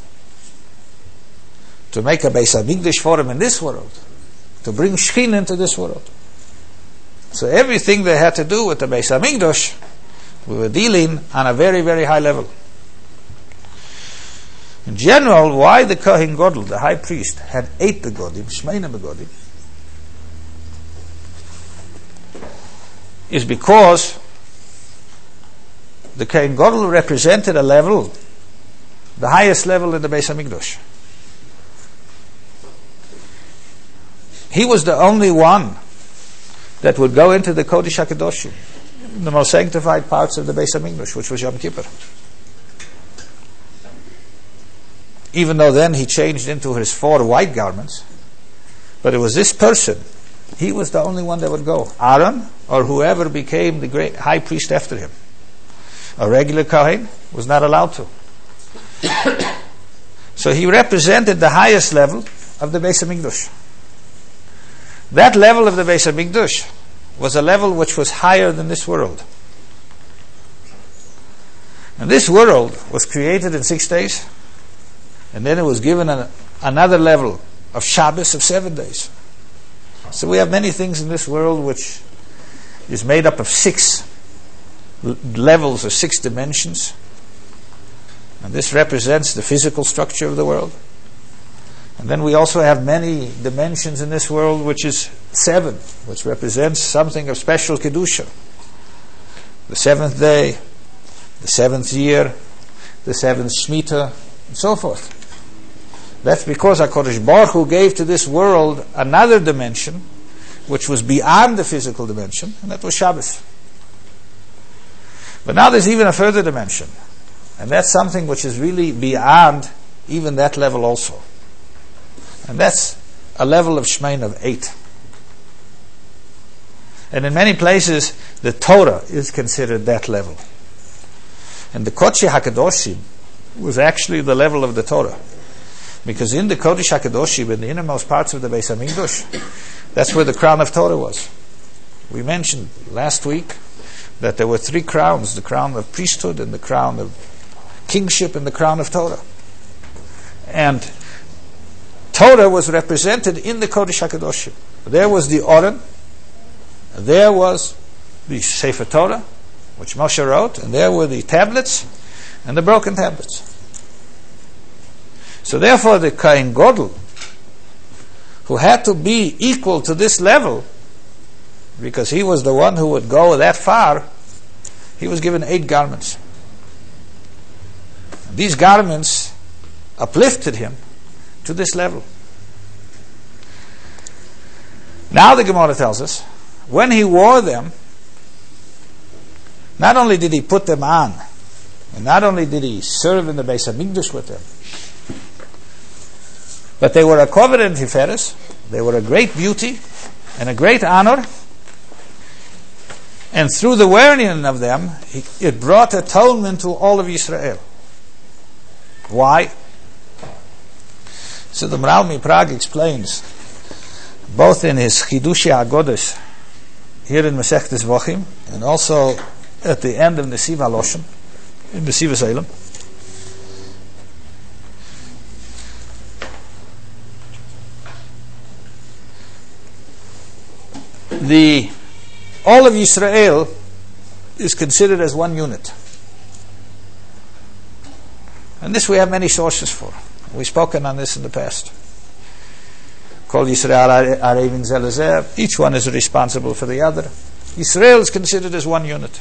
to make a Beis Hamikdash for him in this world, to bring Shekhinah into this world. So everything they had to do with the Beis Hamikdash, we were dealing on a very, very high level. In general, why the Kohen Gadol, the high priest, had eight begodim, Shmeina begodim, is because the Kohen Gadol represented a level, the highest level in the Beis Hamikdash. He was the only one that would go into the Kodesh HaKadoshim, the most sanctified parts of the Beis Hamikdash, which was Yom Kippur. Even though then he changed into his four white garments, but it was this person, he was the only one that would go. Aaron, or whoever became the great high priest after him. A regular Kohen was not allowed to. So he represented the highest level of the Beis Hamikdash. That level of the Beis Hamikdash was a level which was higher than this world. And this world was created in six days, and then it was given an, another level of Shabbos of seven days. So we have many things in this world which is made up of six l- levels or six dimensions. And this represents the physical structure of the world. And then we also have many dimensions in this world, which is seven, which represents something of special Kedusha. The seventh day, the seventh year, the seventh Shemitah, and so forth. That's because HaKadosh Baruch Hu gave to this world another dimension, which was beyond the physical dimension, and that was Shabbos. But now there's even a further dimension. And that's something which is really beyond even that level also. And that's a level of Shmein of eight. And in many places, the Torah is considered that level. And the Kodesh HaKadoshim was actually the level of the Torah. Because in the Kodesh HaKadoshim, in the innermost parts of the Beis Hamikdash, that's where the crown of Torah was. We mentioned last week that there were three crowns, the crown of priesthood and the crown of kingship and the crown of Torah. And Torah was represented in the Kodesh HaKadoshim. There was the Oren, there was the Sefer Torah, which Moshe wrote, and there were the tablets and the broken tablets. So therefore the Kohen Gadol, who had to be equal to this level, because he was the one who would go that far, he was given eight garments. And these garments uplifted him to this level. Now the Gemara tells us, when he wore them, not only did he put them on, and not only did he serve in the Beis HaMikdash with them, but they were a covenant tiferes, they were a great beauty and a great honor, and through the wearing of them, it brought atonement to all of Israel. Why? So the Maharal MiPrague explains, both in his Chidushei HaGodesh, here in Masechtes Vochim, and also at the end of Nesiv HaLoshen, in Nesivos Eilam. The all of Israel is considered as one unit. And this we have many sources for. We've spoken on this in the past. Kol Yisrael Arevin Zelazer. Each one is responsible for the other. Israel is considered as one unit.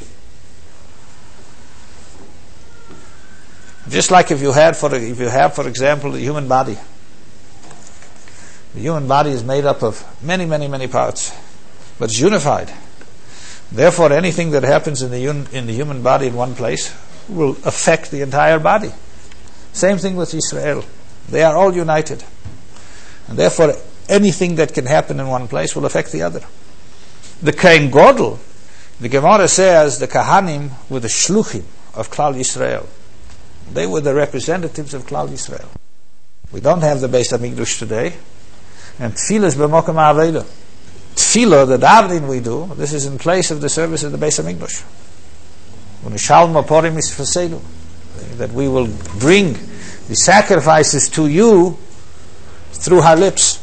Just like if you had, for if you have, for example, the human body. The human body is made up of many, many, many parts, but it's unified. Therefore, anything that happens in the un, in the human body in one place will affect the entire body. Same thing with Israel. They are all united, and therefore, anything that can happen in one place will affect the other. The Kohen Gadol, the Gemara says, the Kahanim were the Shluchim of Klal Yisrael. They were the representatives of Klal Yisrael. We don't have the Beis HaMikdash today, and Tefillah is b'mokem ha'aveidah. Tefillah, the davening we do, this is in place of the service of the Beis HaMikdash. U'nishalma porim misfasenu, that we will bring the sacrifices to you through our lips.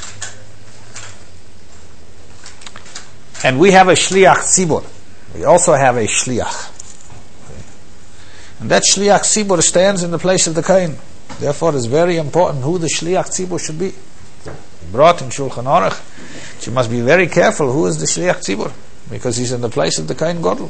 And we have a shliach tzibur. We also have a shliach. And that shliach tzibur stands in the place of the kohen. Therefore, it's very important who the shliach tzibur should be. Brought in Shulchan Aruch, you must be very careful who is the shliach tzibur, because he's in the place of the Kohen Gadol.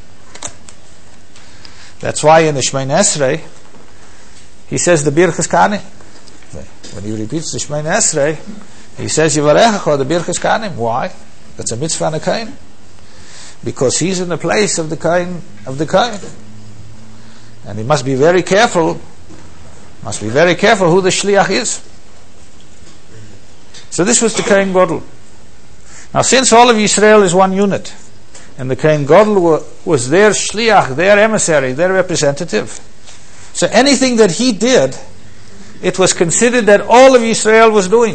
That's why in the Shemoneh Esrei he says the Birchas Kahanim. When he repeats the Shemoneh Esrei, he says Yivarechacha, the Birchas Kahanim. Why? That's a mitzvah on a kohen, because he's in the place of the kohen of the kohen, and he must be very careful. Must be very careful who the shliach is. So this was the Kohen Gadol. Now, since all of Israel is one unit, and the Kohen Gadol was their shliach, their emissary, their representative, so anything that he did, it was considered that all of Israel was doing.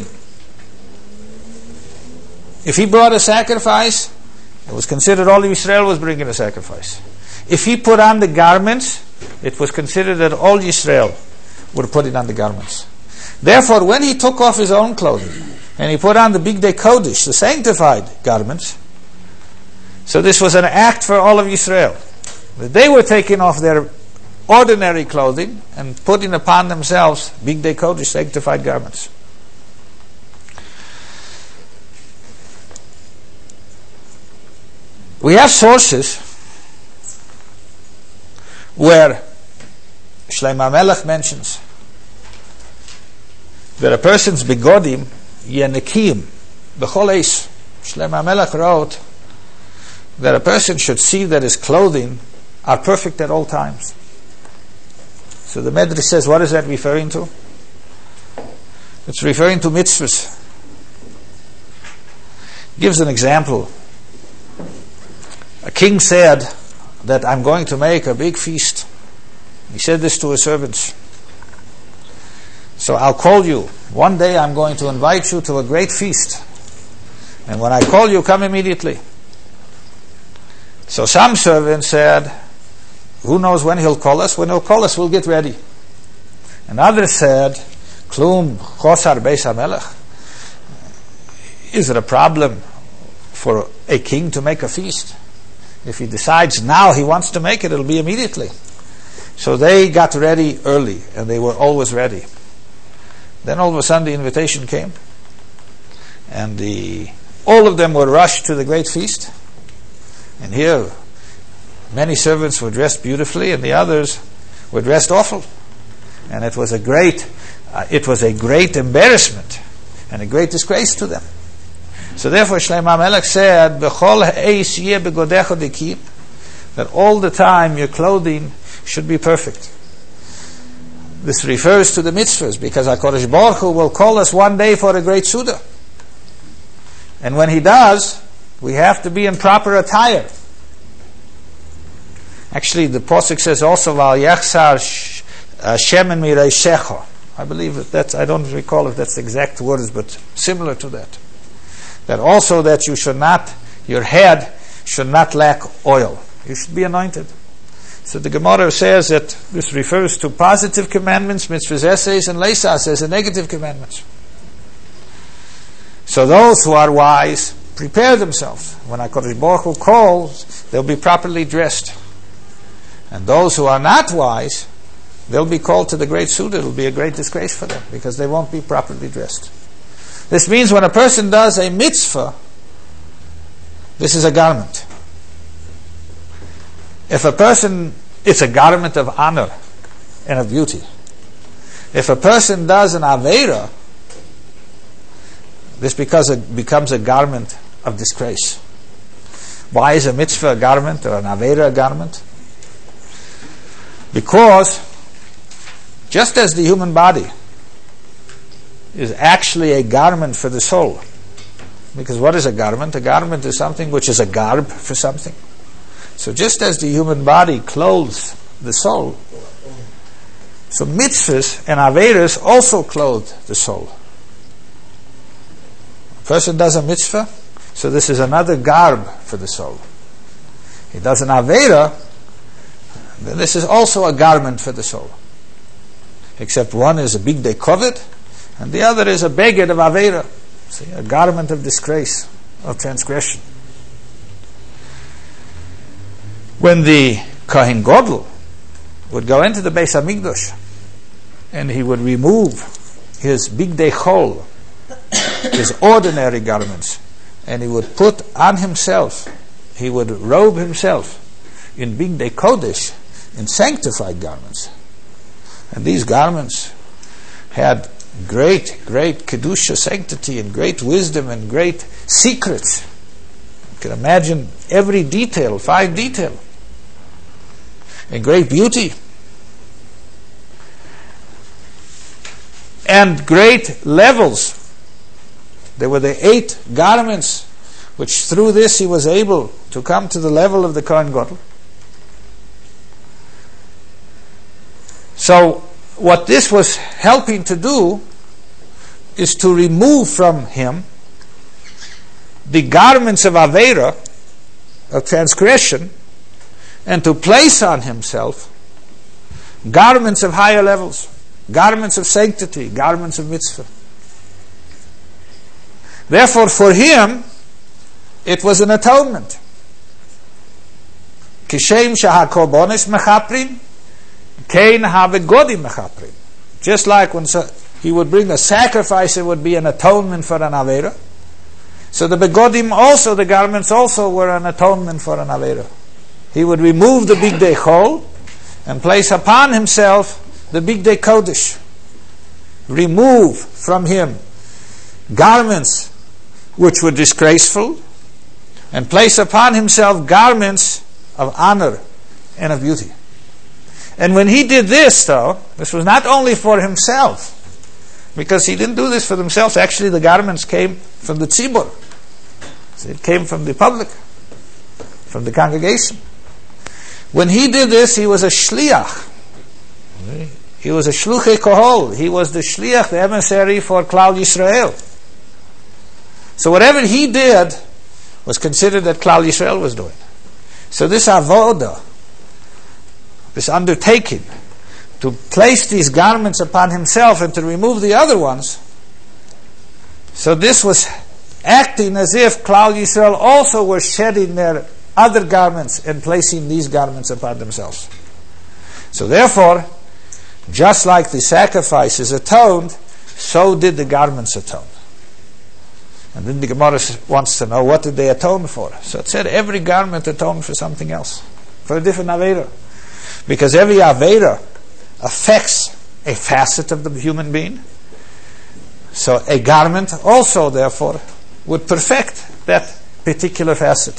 If he brought a sacrifice, it was considered all of Israel was bringing a sacrifice. If he put on the garments, it was considered that all Israel were putting on the garments. Therefore, when he took off his own clothing, and he put on the Bigdei Kodesh, the sanctified garments, so this was an act for all of Israel. They were taking off their ordinary clothing and putting upon themselves Bigdei Kodesh, sanctified garments. We have sources where Shlomo HaMelech mentions that a person's begodim yenekim b'chol eis. Shlomo HaMelech wrote that a person should see that his clothing are perfect at all times. So the Medrash says, what is that referring to? It's referring to mitzvahs. Gives an example. A king said that I'm going to make a big feast. He said this to his servants. So I'll call you. One day I'm going to invite you to a great feast. And when I call you, come immediately. So some servants said, who knows when he'll call us? When he'll call us, we'll get ready. And others said, Klum chosar beis hamelech. Is it a problem for a king to make a feast? If he decides now he wants to make it, it'll be immediately. So they got ready early, and they were always ready. Then all of a sudden the invitation came, and the all of them were rushed to the great feast. And here, many servants were dressed beautifully, and the others were dressed awful. And it was a great, uh, it was a great embarrassment and a great disgrace to them. So therefore, Shlomo HaMelech said, "B'chol ha'eis yeh begodecha dikim," that all the time your clothing should be perfect. This refers to the mitzvahs, because HaKadosh Baruch Hu will call us one day for a great Suda. And when He does, we have to be in proper attire. Actually, the Pasuk says also, "Val yachsar shemen mireishecha." I believe that that's, I don't recall if that's the exact words, but similar to that. That also that you should not, your head should not lack oil. You should be anointed. So the Gemara says that this refers to positive commandments, mitzvahs, essays, and leisas as a negative commandments. So those who are wise prepare themselves. When HaKadosh Baruch Hu calls, they'll be properly dressed. And those who are not wise, they'll be called to the great Suda. It'll be a great disgrace for them, because they won't be properly dressed. This means when a person does a mitzvah, this is a garment. If a person, it's a garment of honor and of beauty. If a person does an Aveira, this because it becomes a garment of disgrace. Why is a mitzvah a garment or an Aveira a garment? Because just as the human body is actually a garment for the soul, because what is a garment? A garment is something which is a garb for something. So just as the human body clothes the soul, so mitzvahs and aveiros also clothe the soul. A person does a mitzvah, so this is another garb for the soul. He does an aveira, then this is also a garment for the soul. Except one is a big day kovet, and the other is a beged of aveira. See, a garment of disgrace, of transgression. When the Kohen Gadol would go into the Beis HaMikdash, and he would remove his big day chol, his ordinary garments, and he would put on himself, he would robe himself in big day kodesh, in sanctified garments. And these garments had great, great kedusha, sanctity, and great wisdom, and great secrets. You can imagine every detail, fine detail, and great beauty, and great levels. There were the eight garments, which through this he was able to come to the level of the Kohen Gadol. So what this was helping to do is to remove from him the garments of Aveira, of transgression, and to place on himself garments of higher levels, garments of sanctity, garments of mitzvah. Therefore, for him, it was an atonement. Kishem shahakorbonis mechaprin, kein havegodim mechaprin. Just like when he would bring a sacrifice, it would be an atonement for an Aveira. So the begodim also, the garments also were an atonement for an Aveira. He would remove the big day chol and place upon himself the big day kodesh. Remove from him garments which were disgraceful, and place upon himself garments of honor and of beauty. And when he did this, though, this was not only for himself, because he didn't do this for themselves. Actually, the garments came from the tzibur. So it came from the public, from the congregation. When he did this, he was a shliach. He was a shluchei kohol. He was the shliach, the emissary for Klal Yisrael. So whatever he did was considered that Klal Yisrael was doing. So this avoda, this undertaking to place these garments upon himself and to remove the other ones, so this was acting as if Klal Yisrael also were shedding their other garments and placing these garments upon themselves. So therefore, just like the sacrifice is atoned, so did the garments atone. And then the Gemara wants to know, what did they atone for? So it said every garment atoned for something else, for a different Avera. Because every Avera affects a facet of the human being. So a garment also, therefore, would perfect that particular facet.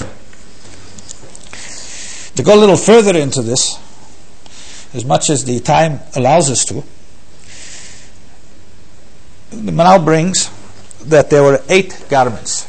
To go a little further into this, as much as the time allows us to, the Manal brings that there were eight garments.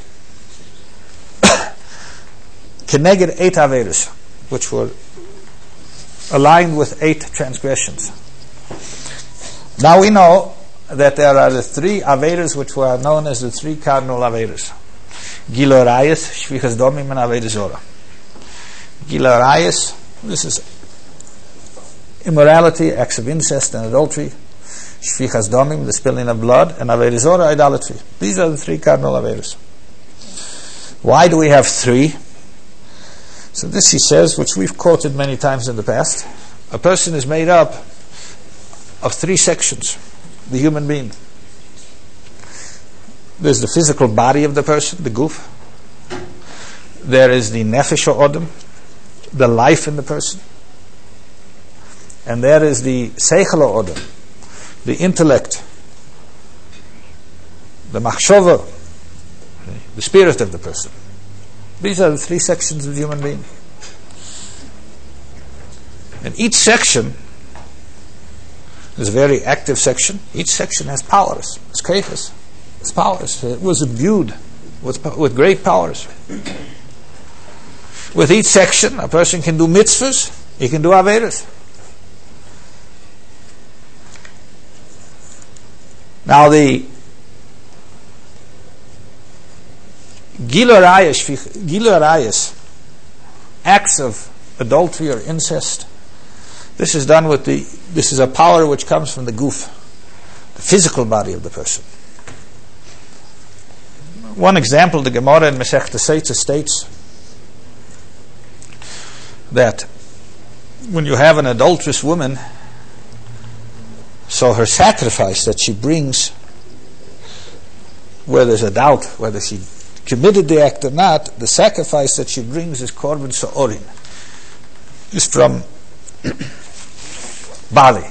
Keneged eight Averas, which were aligned with eight transgressions. Now we know that there are the three Averas which were known as the three cardinal Averas. Gilui Arayos, Shvichas Domim, and Aveda Zora. Gilui Arayos, this is immorality, acts of incest and adultery. Shvichas Domim, the spilling of blood, and Aveda Zora, idolatry. These are the three cardinal Averas. Why do we have three? So this he says, which we've quoted many times in the past. A person is made up of three sections. The human being. There's the physical body of the person, the guf. There is the nefesh odom, the life in the person. And there is the seichel odom, the intellect, the machshava, the spirit of the person. These are the three sections of the human being. And each section is a very active section. Each section has powers. It's kefas. It's powers. It was imbued with, with great powers. With each section, a person can do mitzvahs, he can do averas. Now the Gilui Arayos, acts of adultery or incest, this is done with the, this is a power which comes from the guf, the physical body of the person. One example, the Gemara in Masechta Sotah states that when you have an adulterous woman, so her sacrifice that she brings, where there's a doubt whether she committed the act or not, the sacrifice that she brings is korban sa'orin, is from barley.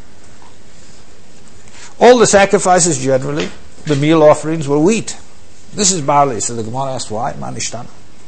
All the sacrifices generally, the meal offerings, were wheat. This is barley. So the Gemara asked, why? Manishtana.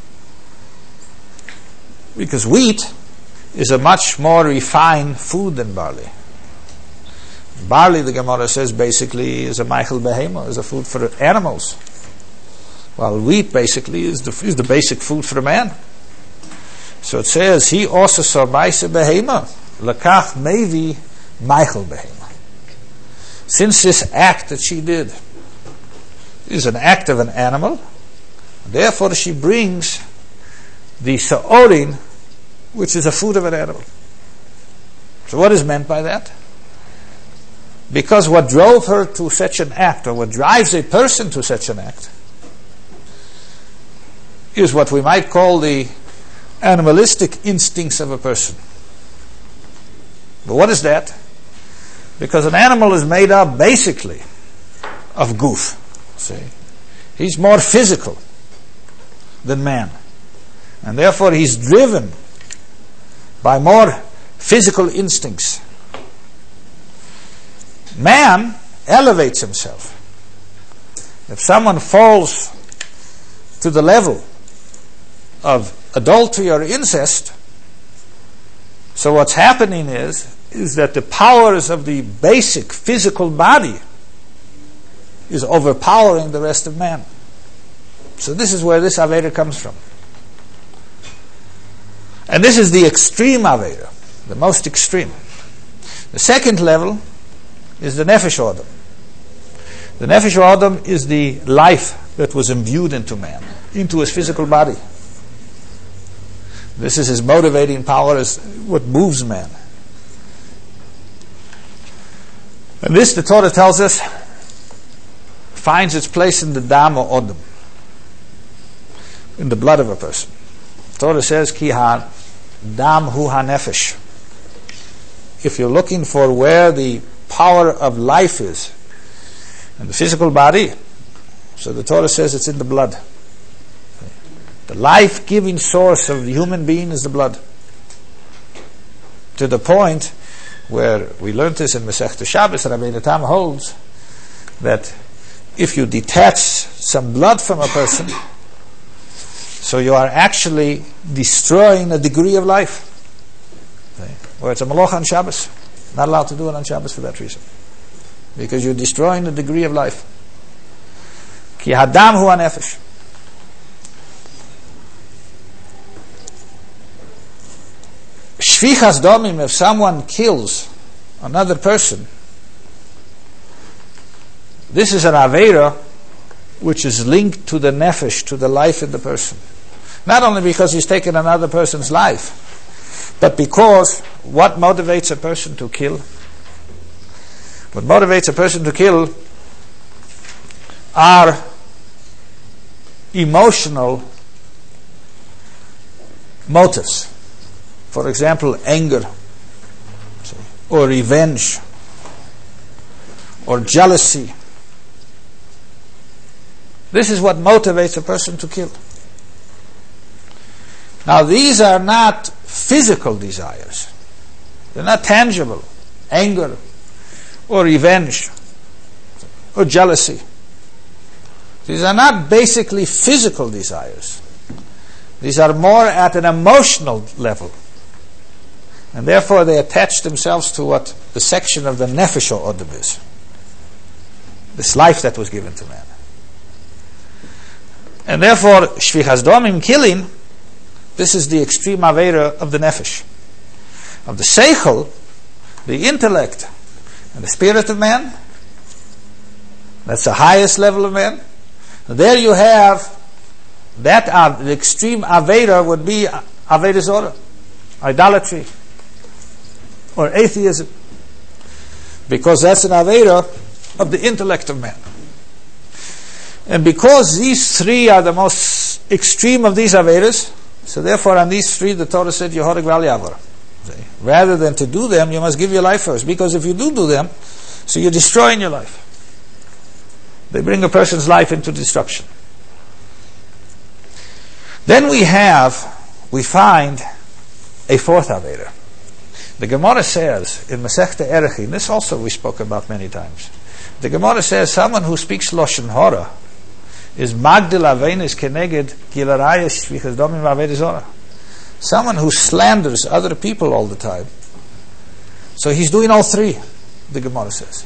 Because wheat is a much more refined food than barley. Barley, the Gemara says, basically is a meichel behema, is a food for animals. While wheat basically is the, is the basic food for a man. So it says, he also saw maise behema, lakach mevi meichel behema. Since this act that she did is an act of an animal, therefore she brings the sa'orin, which is a food of an animal. So what is meant by that? Because what drove her to such an act, or what drives a person to such an act, is what we might call the animalistic instincts of a person. But what is that? Because an animal is made up basically of guf. See, he's more physical than man, and therefore he's driven by more physical instincts. Man elevates himself. If someone falls to the level of adultery or incest, so what's happening is is that the powers of the basic physical body is overpowering the rest of man. So this is where this Avera comes from. And this is the extreme Avera, the most extreme. The second level is the Nefesh Odom. The Nefesh Odom is the life that was imbued into man, into his physical body. This is his motivating power, is what moves man. And this, the Torah tells us, finds its place in the dam or odom, in the blood of a person. The Torah says, Ki ha dam hu ha nefesh. If you're looking for where the power of life is, And the physical body, so the Torah says it's in the blood. The life-giving source of the human being is the blood. To the point where we learned this in Masechta Shabbos, Rabbeinu Tam holds that if you detach some blood from a person, so you are actually destroying a degree of life. Or it's a malacha on Shabbos. Not allowed to do it on Shabbos for that reason. Because you're destroying a degree of life. Ki hadam hu hanefesh. Shvichas domim, if someone kills another person, this is an aveira which is linked to the nefesh, to the life in the person. Not only because he's taken another person's life, but because what motivates a person to kill? What motivates a person to kill are emotional motives. For example, anger, or revenge, or jealousy. This is what motivates a person to kill. Now, these are not physical desires. They're not tangible. Anger, or revenge, or jealousy. These are not basically physical desires. These are more at an emotional level. And therefore they attach themselves to what the section of the nefesh or odom is. This life that was given to man. And therefore, shvichas domim, killing, this is the extreme aveira of the nefesh. Of the seichel, the intellect, and the spirit of man, that's the highest level of man. There you have, that uh, the extreme aveira would be aveira zora, idolatry, or atheism, because that's an aveira of the intellect of man. And because these three are the most extreme of these aveiras, so therefore on these three the Torah said Yehorig Val Yavor. Rather than to do them, you must give your life first, because if you do do them, so you're destroying your life. They bring a person's life into destruction. Then we have, we find a fourth aveira. The Gemara says in Masechta Erechim, this also we spoke about many times. The Gemara says someone who speaks Lashon Hara is Magdil Avenis Keneged Gilarayas Shvichas Domim Aveira Zora. Someone who slanders other people all the time. So he's doing all three, the Gemara says.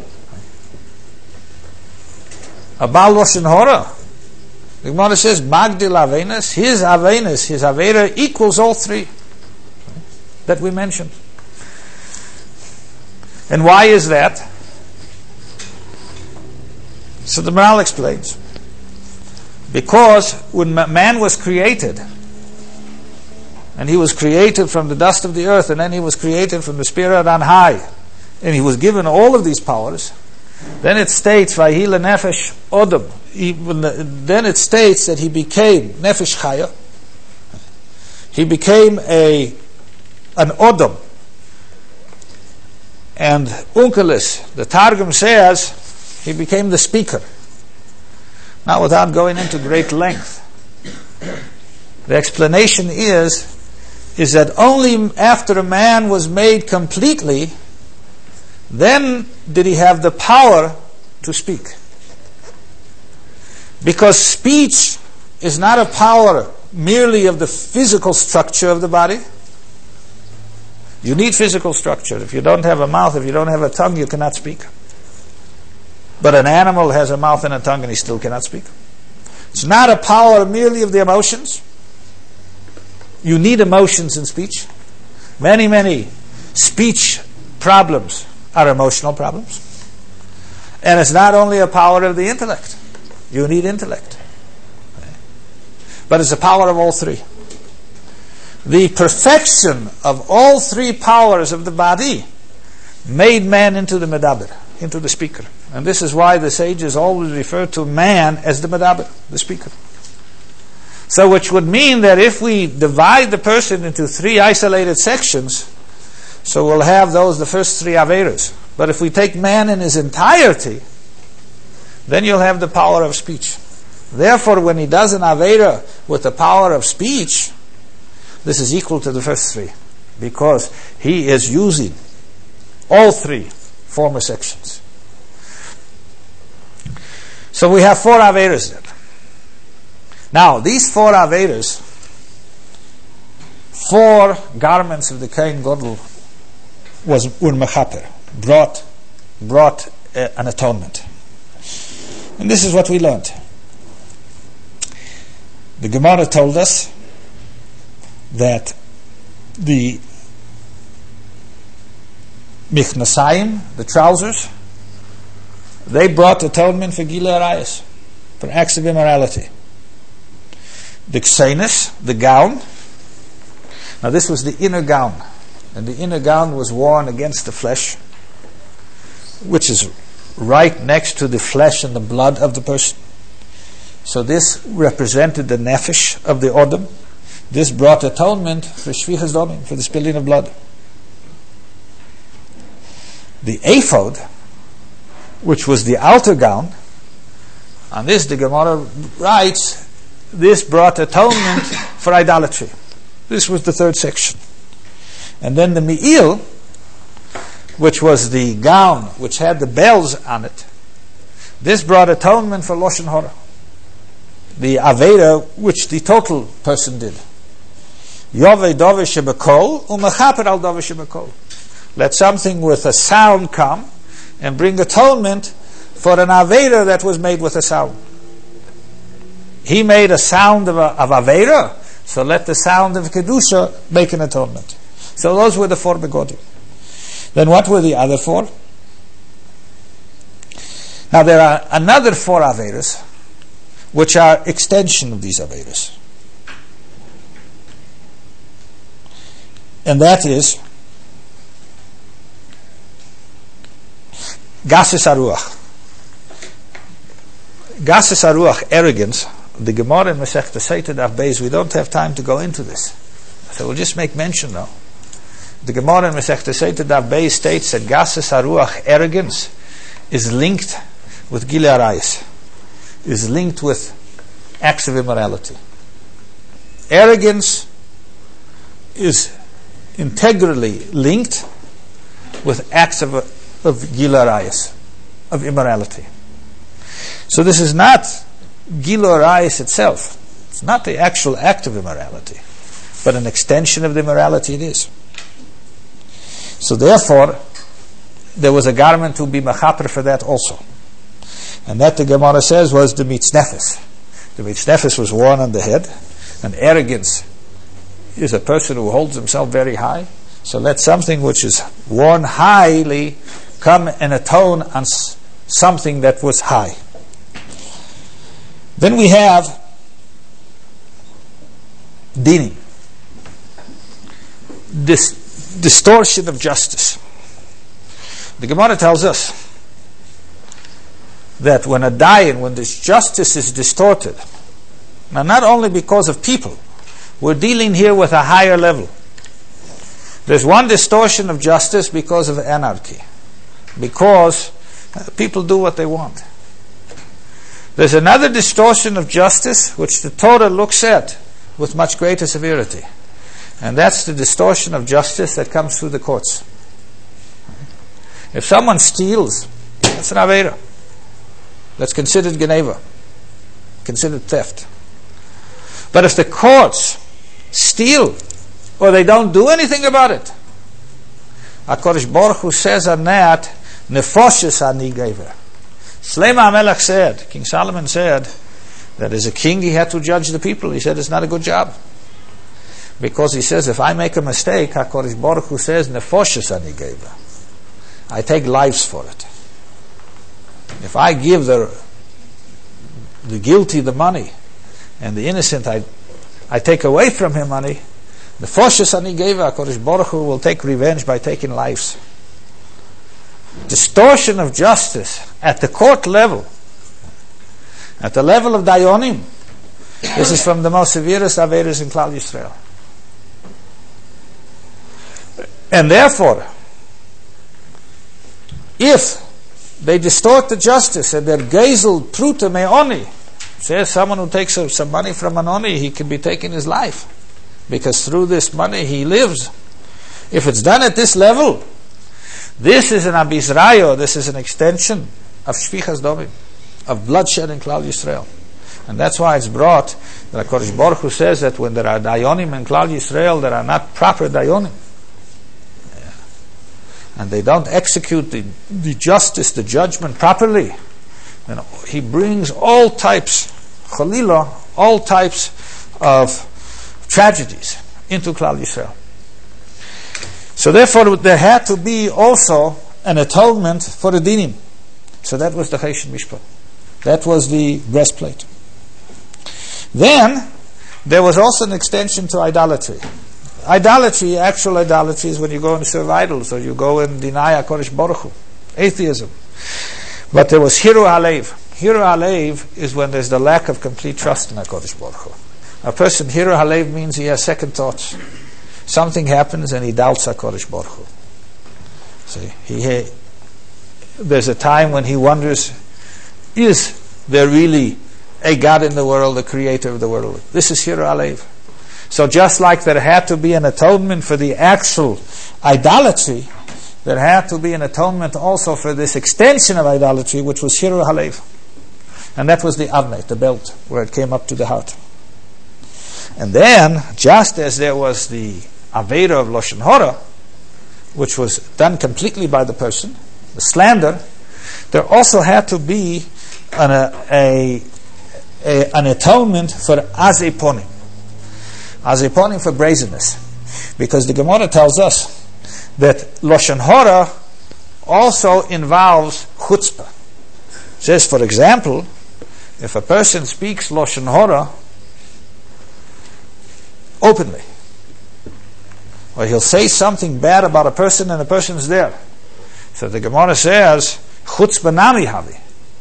A Baal Lashon Hara, the Gemara says Magdil Avenis, his Avenis, his Aveira equals all three that we mentioned. And why is that? So the Maharal explains. Because when man was created, and he was created from the dust of the earth, and then he was created from the spirit on high, and he was given all of these powers, then it states, Vayhi lenefesh odom. Then it states that he became nefesh chaya. He became a an odom. And Unkelis, the Targum says, he became the speaker. Now, without going into great length, the explanation is, is that only after a man was made completely, then did he have the power to speak. Because speech is not a power merely of the physical structure of the body. You need physical structure. If you don't have a mouth, if you don't have a tongue, you cannot speak. But an animal has a mouth and a tongue and he still cannot speak. It's not a power merely of the emotions. You need emotions in speech. Many, many speech problems are emotional problems. And it's not only a power of the intellect. You need intellect. But it's a power of all three. The perfection of all three powers of the body made man into the medaber, into the speaker. And this is why the sages always refer to man as the medaber, the speaker. So which would mean that if we divide the person into three isolated sections, so we'll have those, the first three aveiros. But if we take man in his entirety, then you'll have the power of speech. Therefore, when he does an Avera with the power of speech, this is equal to the first three, because he is using all three former sections. So we have four Averas then. Now, these four Averas, four garments of the Kohen Gadol was were mechaper, brought, brought uh, an atonement. And this is what we learned. The Gemara told us that the Michnasayim, the trousers, they brought atonement for Gilui Arayos, for acts of immorality. The Ksenis, the gown, now this was the inner gown, and the inner gown was worn against the flesh, which is right next to the flesh and the blood of the person. So this represented the nefesh of the Odom. This brought atonement for Shvichas Domim, for the spilling of blood. The ephod, which was the outer gown, on this the Gemara writes, this brought atonement for idolatry. This was the third section. And then the me'il, which was the gown which had the bells on it, this brought atonement for Lashon Hara, the Avera which the total person did. Yovei Dovei Shebekol u'mechaper al Dovei Shebekol. Let something with a sound come and bring atonement for an Avera that was made with a sound. He made a sound of, a, of Avera, so let the sound of Kedusha make an atonement. So those were the four Begodim. Then what were the other four? Now there are another four Averas which are extension of these Averas. And that is Gases Aruach. Gases Aruach, arrogance. The Gemara in Masechta Sotah Daf Beis, we don't have time to go into this, so we'll just make mention now. The Gemara in Masechta Sotah Daf Beis states that Gases Aruach, arrogance, is linked with Gilui Arayos, is linked with acts of immorality. Arrogance is integrally linked with acts of, of Gilui Arayos, of immorality. So this is not Gilui Arayos itself. It's not the actual act of immorality, but an extension of the immorality it is. So therefore, there was a garment to be mechaper for that also. And that, the Gemara says, was the mitznefes. The mitznefes was worn on the head, and arrogance is a person who holds himself very high. So let something which is worn highly come and atone on s- something that was high. Then we have dinim, this distortion of justice. The Gemara tells us that when a dayan, when this justice is distorted, now not only because of people, we're dealing here with a higher level. There's one distortion of justice because of anarchy, because people do what they want. There's another distortion of justice which the Torah looks at with much greater severity, and that's the distortion of justice that comes through the courts. If someone steals, that's an Avera. That's considered Geneva, considered theft. But if the courts steal, or they don't do anything about it, HaKadosh Baruch Hu says on that, Nefoshes ani gever. Shlomo HaMelech said, King Solomon said, that as a king he had to judge the people. He said it's not a good job. Because he says, if I make a mistake, HaKadosh Baruch Hu says, Nefoshes ani gever. I take lives for it. If I give the the guilty the money, and the innocent I I take away from him money, the Nefoshes ani gever, HaKadosh Baruch Hu will take revenge by taking lives. Distortion of justice at the court level, at the level of Dayonim, this is from the most severest Averas in Klal Yisrael. And therefore, if they distort the justice, and they're gezel pruta me'oni. Says someone who takes some money from an oni, he can be taking his life, because through this money he lives. If it's done at this level, this is an abizrayo, this is an extension of shvichas domim, of bloodshed in Klal Yisrael. And that's why it's brought that HaKadosh Baruch Hu says that when there are dayonim in Klal Yisrael, there are not proper dayonim. Yeah. And they don't execute the, the justice, the judgment properly. And he brings all types, Chalila, all types of tragedies into Klal Yisrael. So therefore there had to be also an atonement for the dinim. So that was the Chesed Mishpat. That was the breastplate. Then there was also an extension to idolatry. Idolatry, actual idolatry, is when you go and serve idols, or you go and deny HaKadosh Baruch Hu. Atheism. But there was Hiru Halev. Hiru Halev is when there's the lack of complete trust in HaKadosh Baruch Hu. A person, Hiru Halev means he has second thoughts. Something happens and he doubts HaKadosh Baruch Hu. See, he, he, there's a time when he wonders, is there really a God in the world, the creator of the world? This is Hiru Halev. So just like there had to be an atonement for the actual idolatry, there had to be an atonement also for this extension of idolatry, which was Hiru Halev. And that was the Avnet, the belt, where it came up to the heart. And then, just as there was the Avera of Lashon Hara, which was done completely by the person, the slander, there also had to be an, a, a, a, an atonement for Azeponim. Azeponim for brazenness. Because the Gemara tells us that Lashon Hara also involves chutzpah. It says, for example, if a person speaks Lashon Hara openly, or he'll say something bad about a person and the person's there, so the Gemara says, chutzpah nami havi.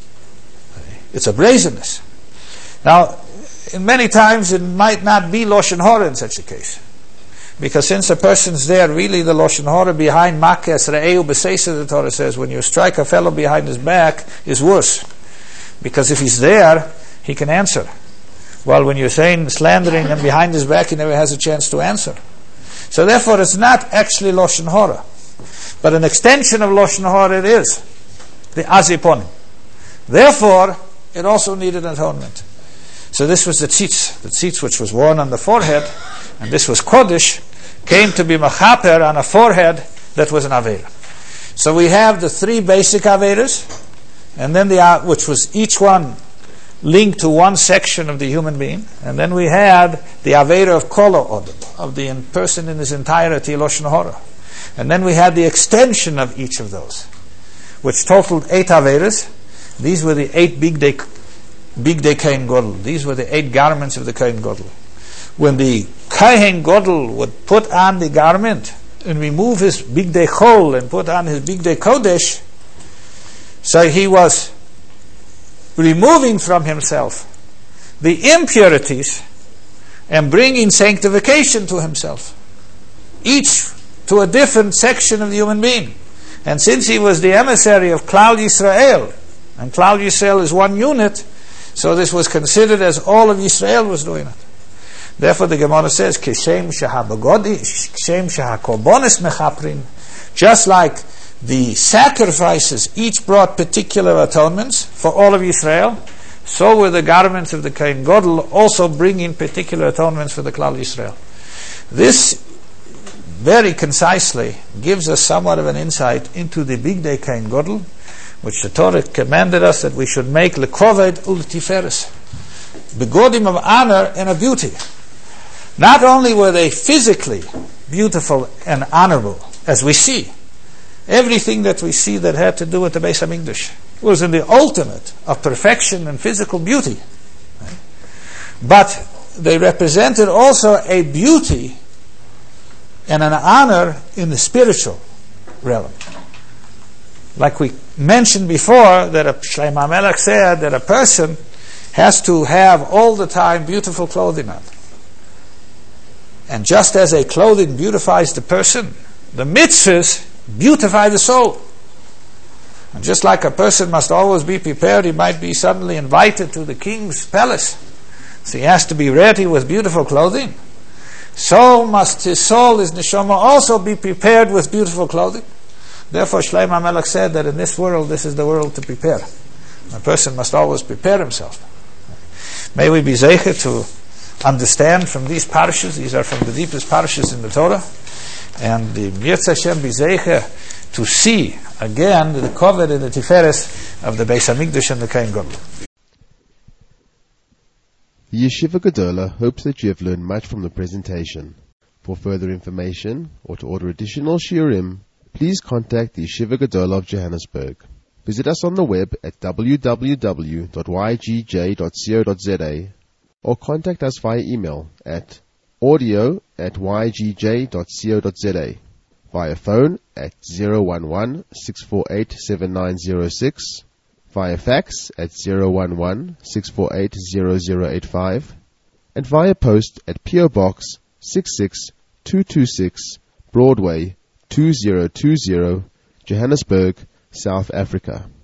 It's a brazenness. Now, in many times it might not be Lashon Hara in such a case. Because since a person's there, really the Lashon Hara behind Makes Re'eu B'Seisa, the Torah says, when you strike a fellow behind his back, is worse. Because if he's there, he can answer. While when you're saying slandering him behind his back, he never has a chance to answer. So therefore it's not actually Lashon Hara. But an extension of Lashon Hara it is. The Azeponim. Therefore, it also needed atonement. So this was the tzitz. The tzitz which was worn on the forehead, and this was Kodesh, came to be Machaper on a forehead that was an Avera. So we have the three basic Averas, and then the uh, which was each one linked to one section of the human being, and then we had the Avera of Kolo Odom, of the in person in his entirety, Lashon Hara. And then we had the extension of each of those, which totaled eight Averas. These were the eight big day, big day Kohen Gadol. These were the eight garments of the Kohen Gadol. When the Kohen Gadol would put on the garment and remove his big day Chol and put on his big day Kodesh, so he was removing from himself the impurities and bringing sanctification to himself, each to a different section of the human being. And since he was the emissary of Klal Yisrael, and Klal Yisrael is one unit, so this was considered as all of Yisrael was doing it. Therefore the Gemara says, Kishem shahabagodi, Kishem shahakorbonis mechaprin, just like the sacrifices each brought particular atonements for all of Yisrael, so were the garments of the Kohen Gadol also bringing particular atonements for the Klal Yisrael. This very concisely gives us somewhat of an insight into the big day Kohen Gadol, which the Torah commanded us that we should make lekroved ultiferes, begodim of honor and of beauty. Not only were they physically beautiful and honorable, as we see, everything that we see that had to do with the Beis HaMikdash was in the ultimate of perfection and physical beauty. Right? But they represented also a beauty and an honor in the spiritual realm. Like we mentioned before, that a Shlomo HaMelech said that a person has to have all the time beautiful clothing on. And just as a clothing beautifies the person, the mitzvahs beautify the soul. And just like a person must always be prepared, he might be suddenly invited to the king's palace, so he has to be ready with beautiful clothing. So must his soul, his neshama, also be prepared with beautiful clothing. Therefore Shlomo HaMelech said that in this world, this is the world to prepare. A person must always prepare himself. May we be zeicher to understand from these parashas. These are from the deepest parashas in the Torah. And the Yirtzeh Hashem be zeicher to see again the covet and the tiferes of the Beis HaMikdash and the Kohen Gadol. The Yeshiva Gedola hopes that you have learned much from the presentation. For further information or to order additional shiurim, please contact the Yeshiva Gedola of Johannesburg. Visit us on the web at w w w dot y g j dot co dot z a or contact us via email at audio at y g j dot co dot z a, via phone at zero one one, six four eight, seven nine zero six, via fax at zero one one, six four eight, zero zero eight five, and via post at P O Box six six two two six, Broadway two zero two zero, Johannesburg, South Africa.